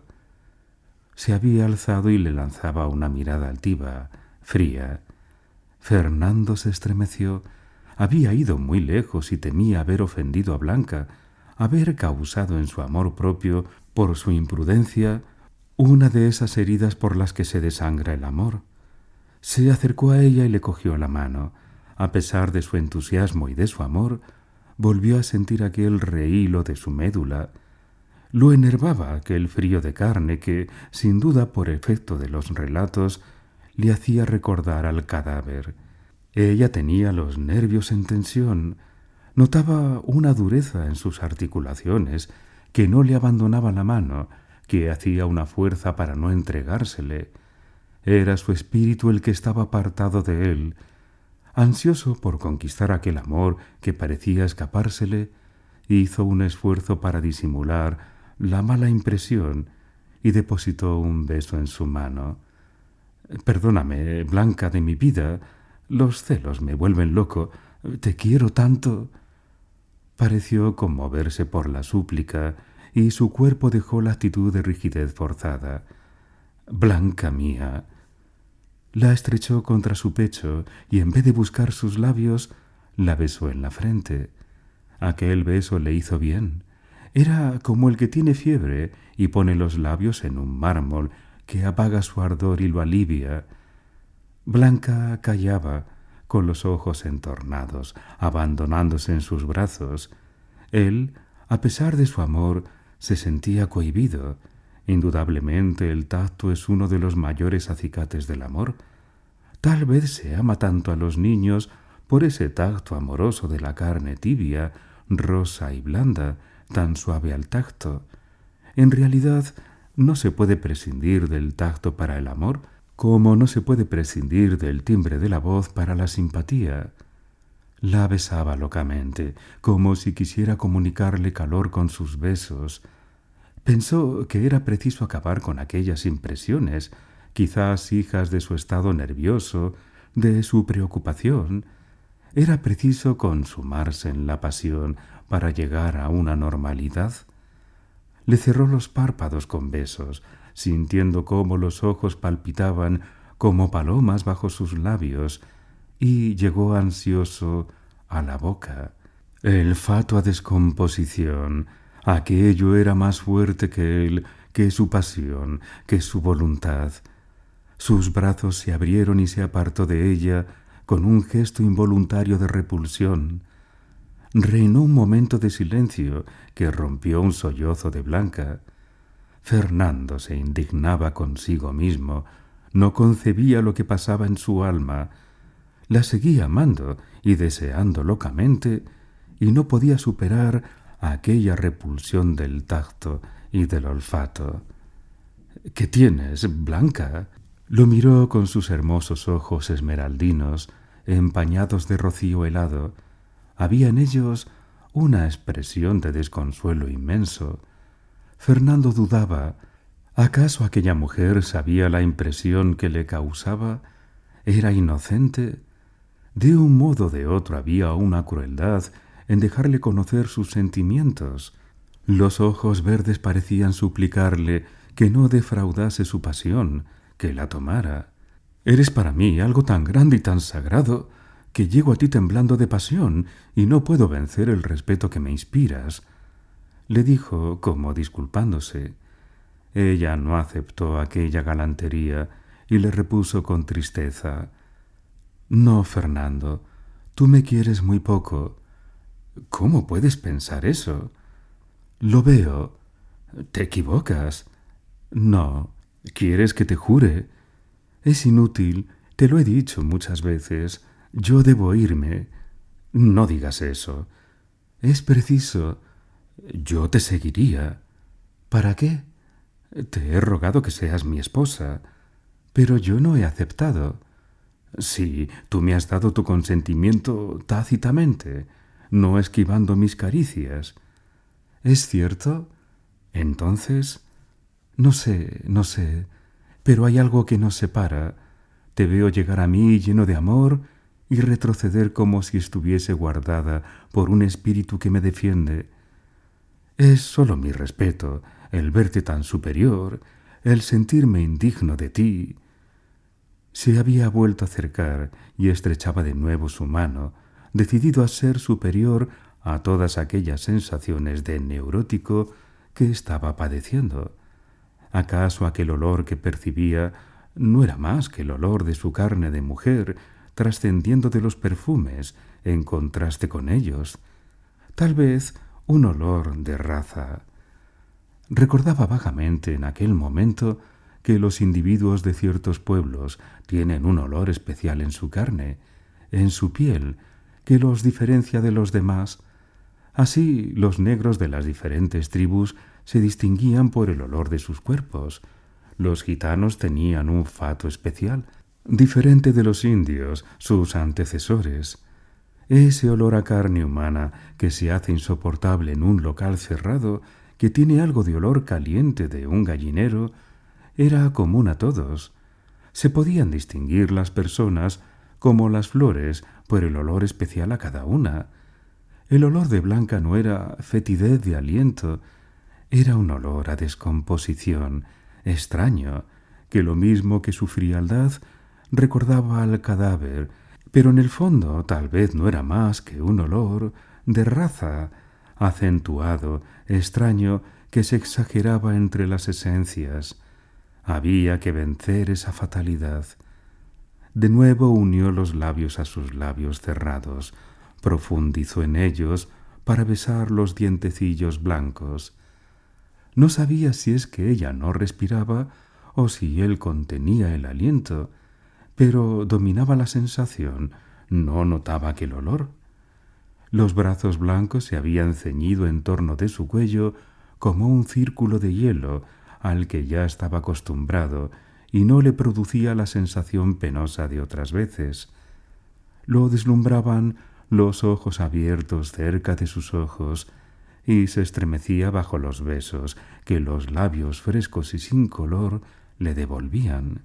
Se había alzado y le lanzaba una mirada altiva, fría. Fernando se estremeció. Había ido muy lejos y temía haber ofendido a Blanca, haber causado en su amor propio, por su imprudencia, una de esas heridas por las que se desangra el amor. Se acercó a ella y le cogió la mano. A pesar de su entusiasmo y de su amor, volvió a sentir aquel rehílo de su médula. Lo enervaba aquel frío de carne que, sin duda por efecto de los relatos, le hacía recordar al cadáver. Ella tenía los nervios en tensión, notaba una dureza en sus articulaciones que no le abandonaba la mano, que hacía una fuerza para no entregársele. Era su espíritu el que estaba apartado de él. Ansioso por conquistar aquel amor que parecía escapársele, hizo un esfuerzo para disimular la mala impresión y depositó un beso en su mano. «Perdóname, Blanca de mi vida, los celos me vuelven loco. Te quiero tanto». Pareció conmoverse por la súplica y su cuerpo dejó la actitud de rigidez forzada. «Blanca mía». La estrechó contra su pecho y en vez de buscar sus labios, la besó en la frente. Aquel beso le hizo bien. Era como el que tiene fiebre y pone los labios en un mármol que apaga su ardor y lo alivia. Blanca callaba, con los ojos entornados, abandonándose en sus brazos. Él, a pesar de su amor, se sentía cohibido. Indudablemente el tacto es uno de los mayores acicates del amor. Tal vez se ama tanto a los niños por ese tacto amoroso de la carne tibia, rosa y blanda, tan suave al tacto. En realidad, no se puede prescindir del tacto para el amor, como no se puede prescindir del timbre de la voz para la simpatía. La besaba locamente, como si quisiera comunicarle calor con sus besos. Pensó que era preciso acabar con aquellas impresiones, quizás hijas de su estado nervioso, de su preocupación. Era preciso consumarse en la pasión para llegar a una normalidad. Le cerró los párpados con besos, sintiendo cómo los ojos palpitaban como palomas bajo sus labios, y llegó ansioso a la boca. El fatua descomposición, aquello era más fuerte que él, que su pasión, que su voluntad. Sus brazos se abrieron y se apartó de ella con un gesto involuntario de repulsión. Reinó un momento de silencio que rompió un sollozo de Blanca. Fernando se indignaba consigo mismo, no concebía lo que pasaba en su alma. La seguía amando y deseando locamente, y no podía superar aquella repulsión del tacto y del olfato. «¿Qué tienes, Blanca?» Lo miró con sus hermosos ojos esmeraldinos, empañados de rocío helado. Había en ellos una expresión de desconsuelo inmenso. Fernando dudaba. ¿Acaso aquella mujer sabía la impresión que le causaba? ¿Era inocente? De un modo o de otro había una crueldad en dejarle conocer sus sentimientos. Los ojos verdes parecían suplicarle que no defraudase su pasión, que la tomara. «Eres para mí algo tan grande y tan sagrado que llego a ti temblando de pasión y no puedo vencer el respeto que me inspiras», le dijo como disculpándose. Ella no aceptó aquella galantería y le repuso con tristeza: «No, Fernando, tú me quieres muy poco». «¿Cómo puedes pensar eso?» «Lo veo». «Te equivocas». «No. ¿Quieres que te jure?» «Es inútil, te lo he dicho muchas veces. Yo debo irme». «No digas eso». «Es preciso». «Yo te seguiría». «¿Para qué?» «Te he rogado que seas mi esposa». «Pero yo no he aceptado». «Sí, tú me has dado tu consentimiento tácitamente, no esquivando mis caricias». «¿Es cierto?» «Entonces...» «No sé, no sé, pero hay algo que nos separa. Te veo llegar a mí lleno de amor y retroceder como si estuviese guardada por un espíritu que me defiende. Es solo mi respeto, el verte tan superior, el sentirme indigno de ti». Se había vuelto a acercar y estrechaba de nuevo su mano, decidido a ser superior a todas aquellas sensaciones de neurótico que estaba padeciendo. ¿Acaso aquel olor que percibía no era más que el olor de su carne de mujer, trascendiendo de los perfumes en contraste con ellos? Tal vez un olor de raza. Recordaba vagamente en aquel momento que los individuos de ciertos pueblos tienen un olor especial en su carne, en su piel, que los diferencia de los demás. Así, los negros de las diferentes tribus se distinguían por el olor de sus cuerpos. Los gitanos tenían un fato especial, diferente de los indios, sus antecesores. Ese olor a carne humana que se hace insoportable en un local cerrado, que tiene algo de olor caliente de un gallinero, era común a todos. Se podían distinguir las personas como las flores por el olor especial a cada una. El olor de Blanca no era fetidez de aliento, era un olor a descomposición extraño, que lo mismo que su frialdad recordaba al cadáver, pero en el fondo tal vez no era más que un olor de raza, acentuado, extraño, que se exageraba entre las esencias. Había que vencer esa fatalidad. De nuevo unió los labios a sus labios cerrados, profundizó en ellos para besar los dientecillos blancos. No sabía si es que ella no respiraba o si él contenía el aliento, pero dominaba la sensación, no notaba aquel olor. Los brazos blancos se habían ceñido en torno de su cuello como un círculo de hielo al que ya estaba acostumbrado y no le producía la sensación penosa de otras veces. Lo deslumbraban los ojos abiertos cerca de sus ojos y se estremecía bajo los besos que los labios frescos y sin color le devolvían.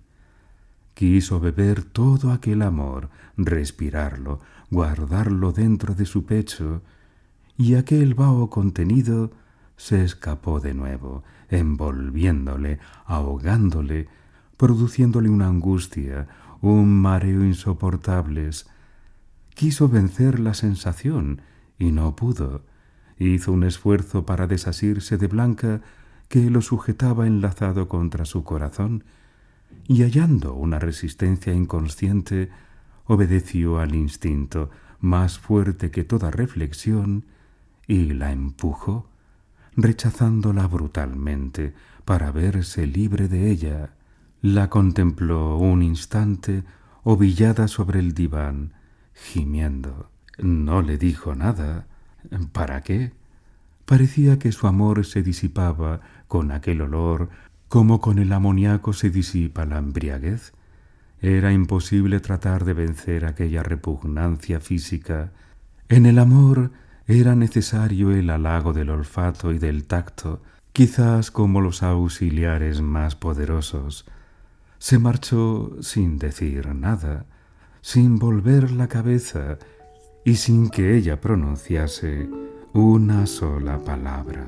Quiso beber todo aquel amor, respirarlo, guardarlo dentro de su pecho, y aquel vaho contenido se escapó de nuevo, envolviéndole, ahogándole, produciéndole una angustia, un mareo insoportables. Quiso vencer la sensación y no pudo. Hizo un esfuerzo para desasirse de Blanca, que lo sujetaba enlazado contra su corazón, y hallando una resistencia inconsciente, obedeció al instinto más fuerte que toda reflexión y la empujó, rechazándola brutalmente para verse libre de ella. La contempló un instante ovillada sobre el diván, gimiendo. No le dijo nada. ¿Para qué? Parecía que su amor se disipaba con aquel olor como con el amoníaco se disipa la embriaguez. Era imposible tratar de vencer aquella repugnancia física. En el amor era necesario el halago del olfato y del tacto, quizás como los auxiliares más poderosos. Se marchó sin decir nada, sin volver la cabeza y sin que ella pronunciase una sola palabra.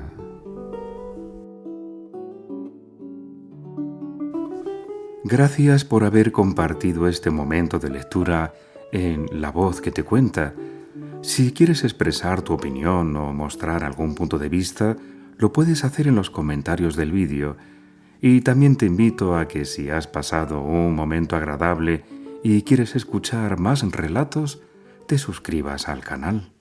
Gracias por haber compartido este momento de lectura en La Voz que te cuenta. Si quieres expresar tu opinión o mostrar algún punto de vista, lo puedes hacer en los comentarios del vídeo. Y también te invito a que si has pasado un momento agradable y quieres escuchar más relatos, te suscribas al canal.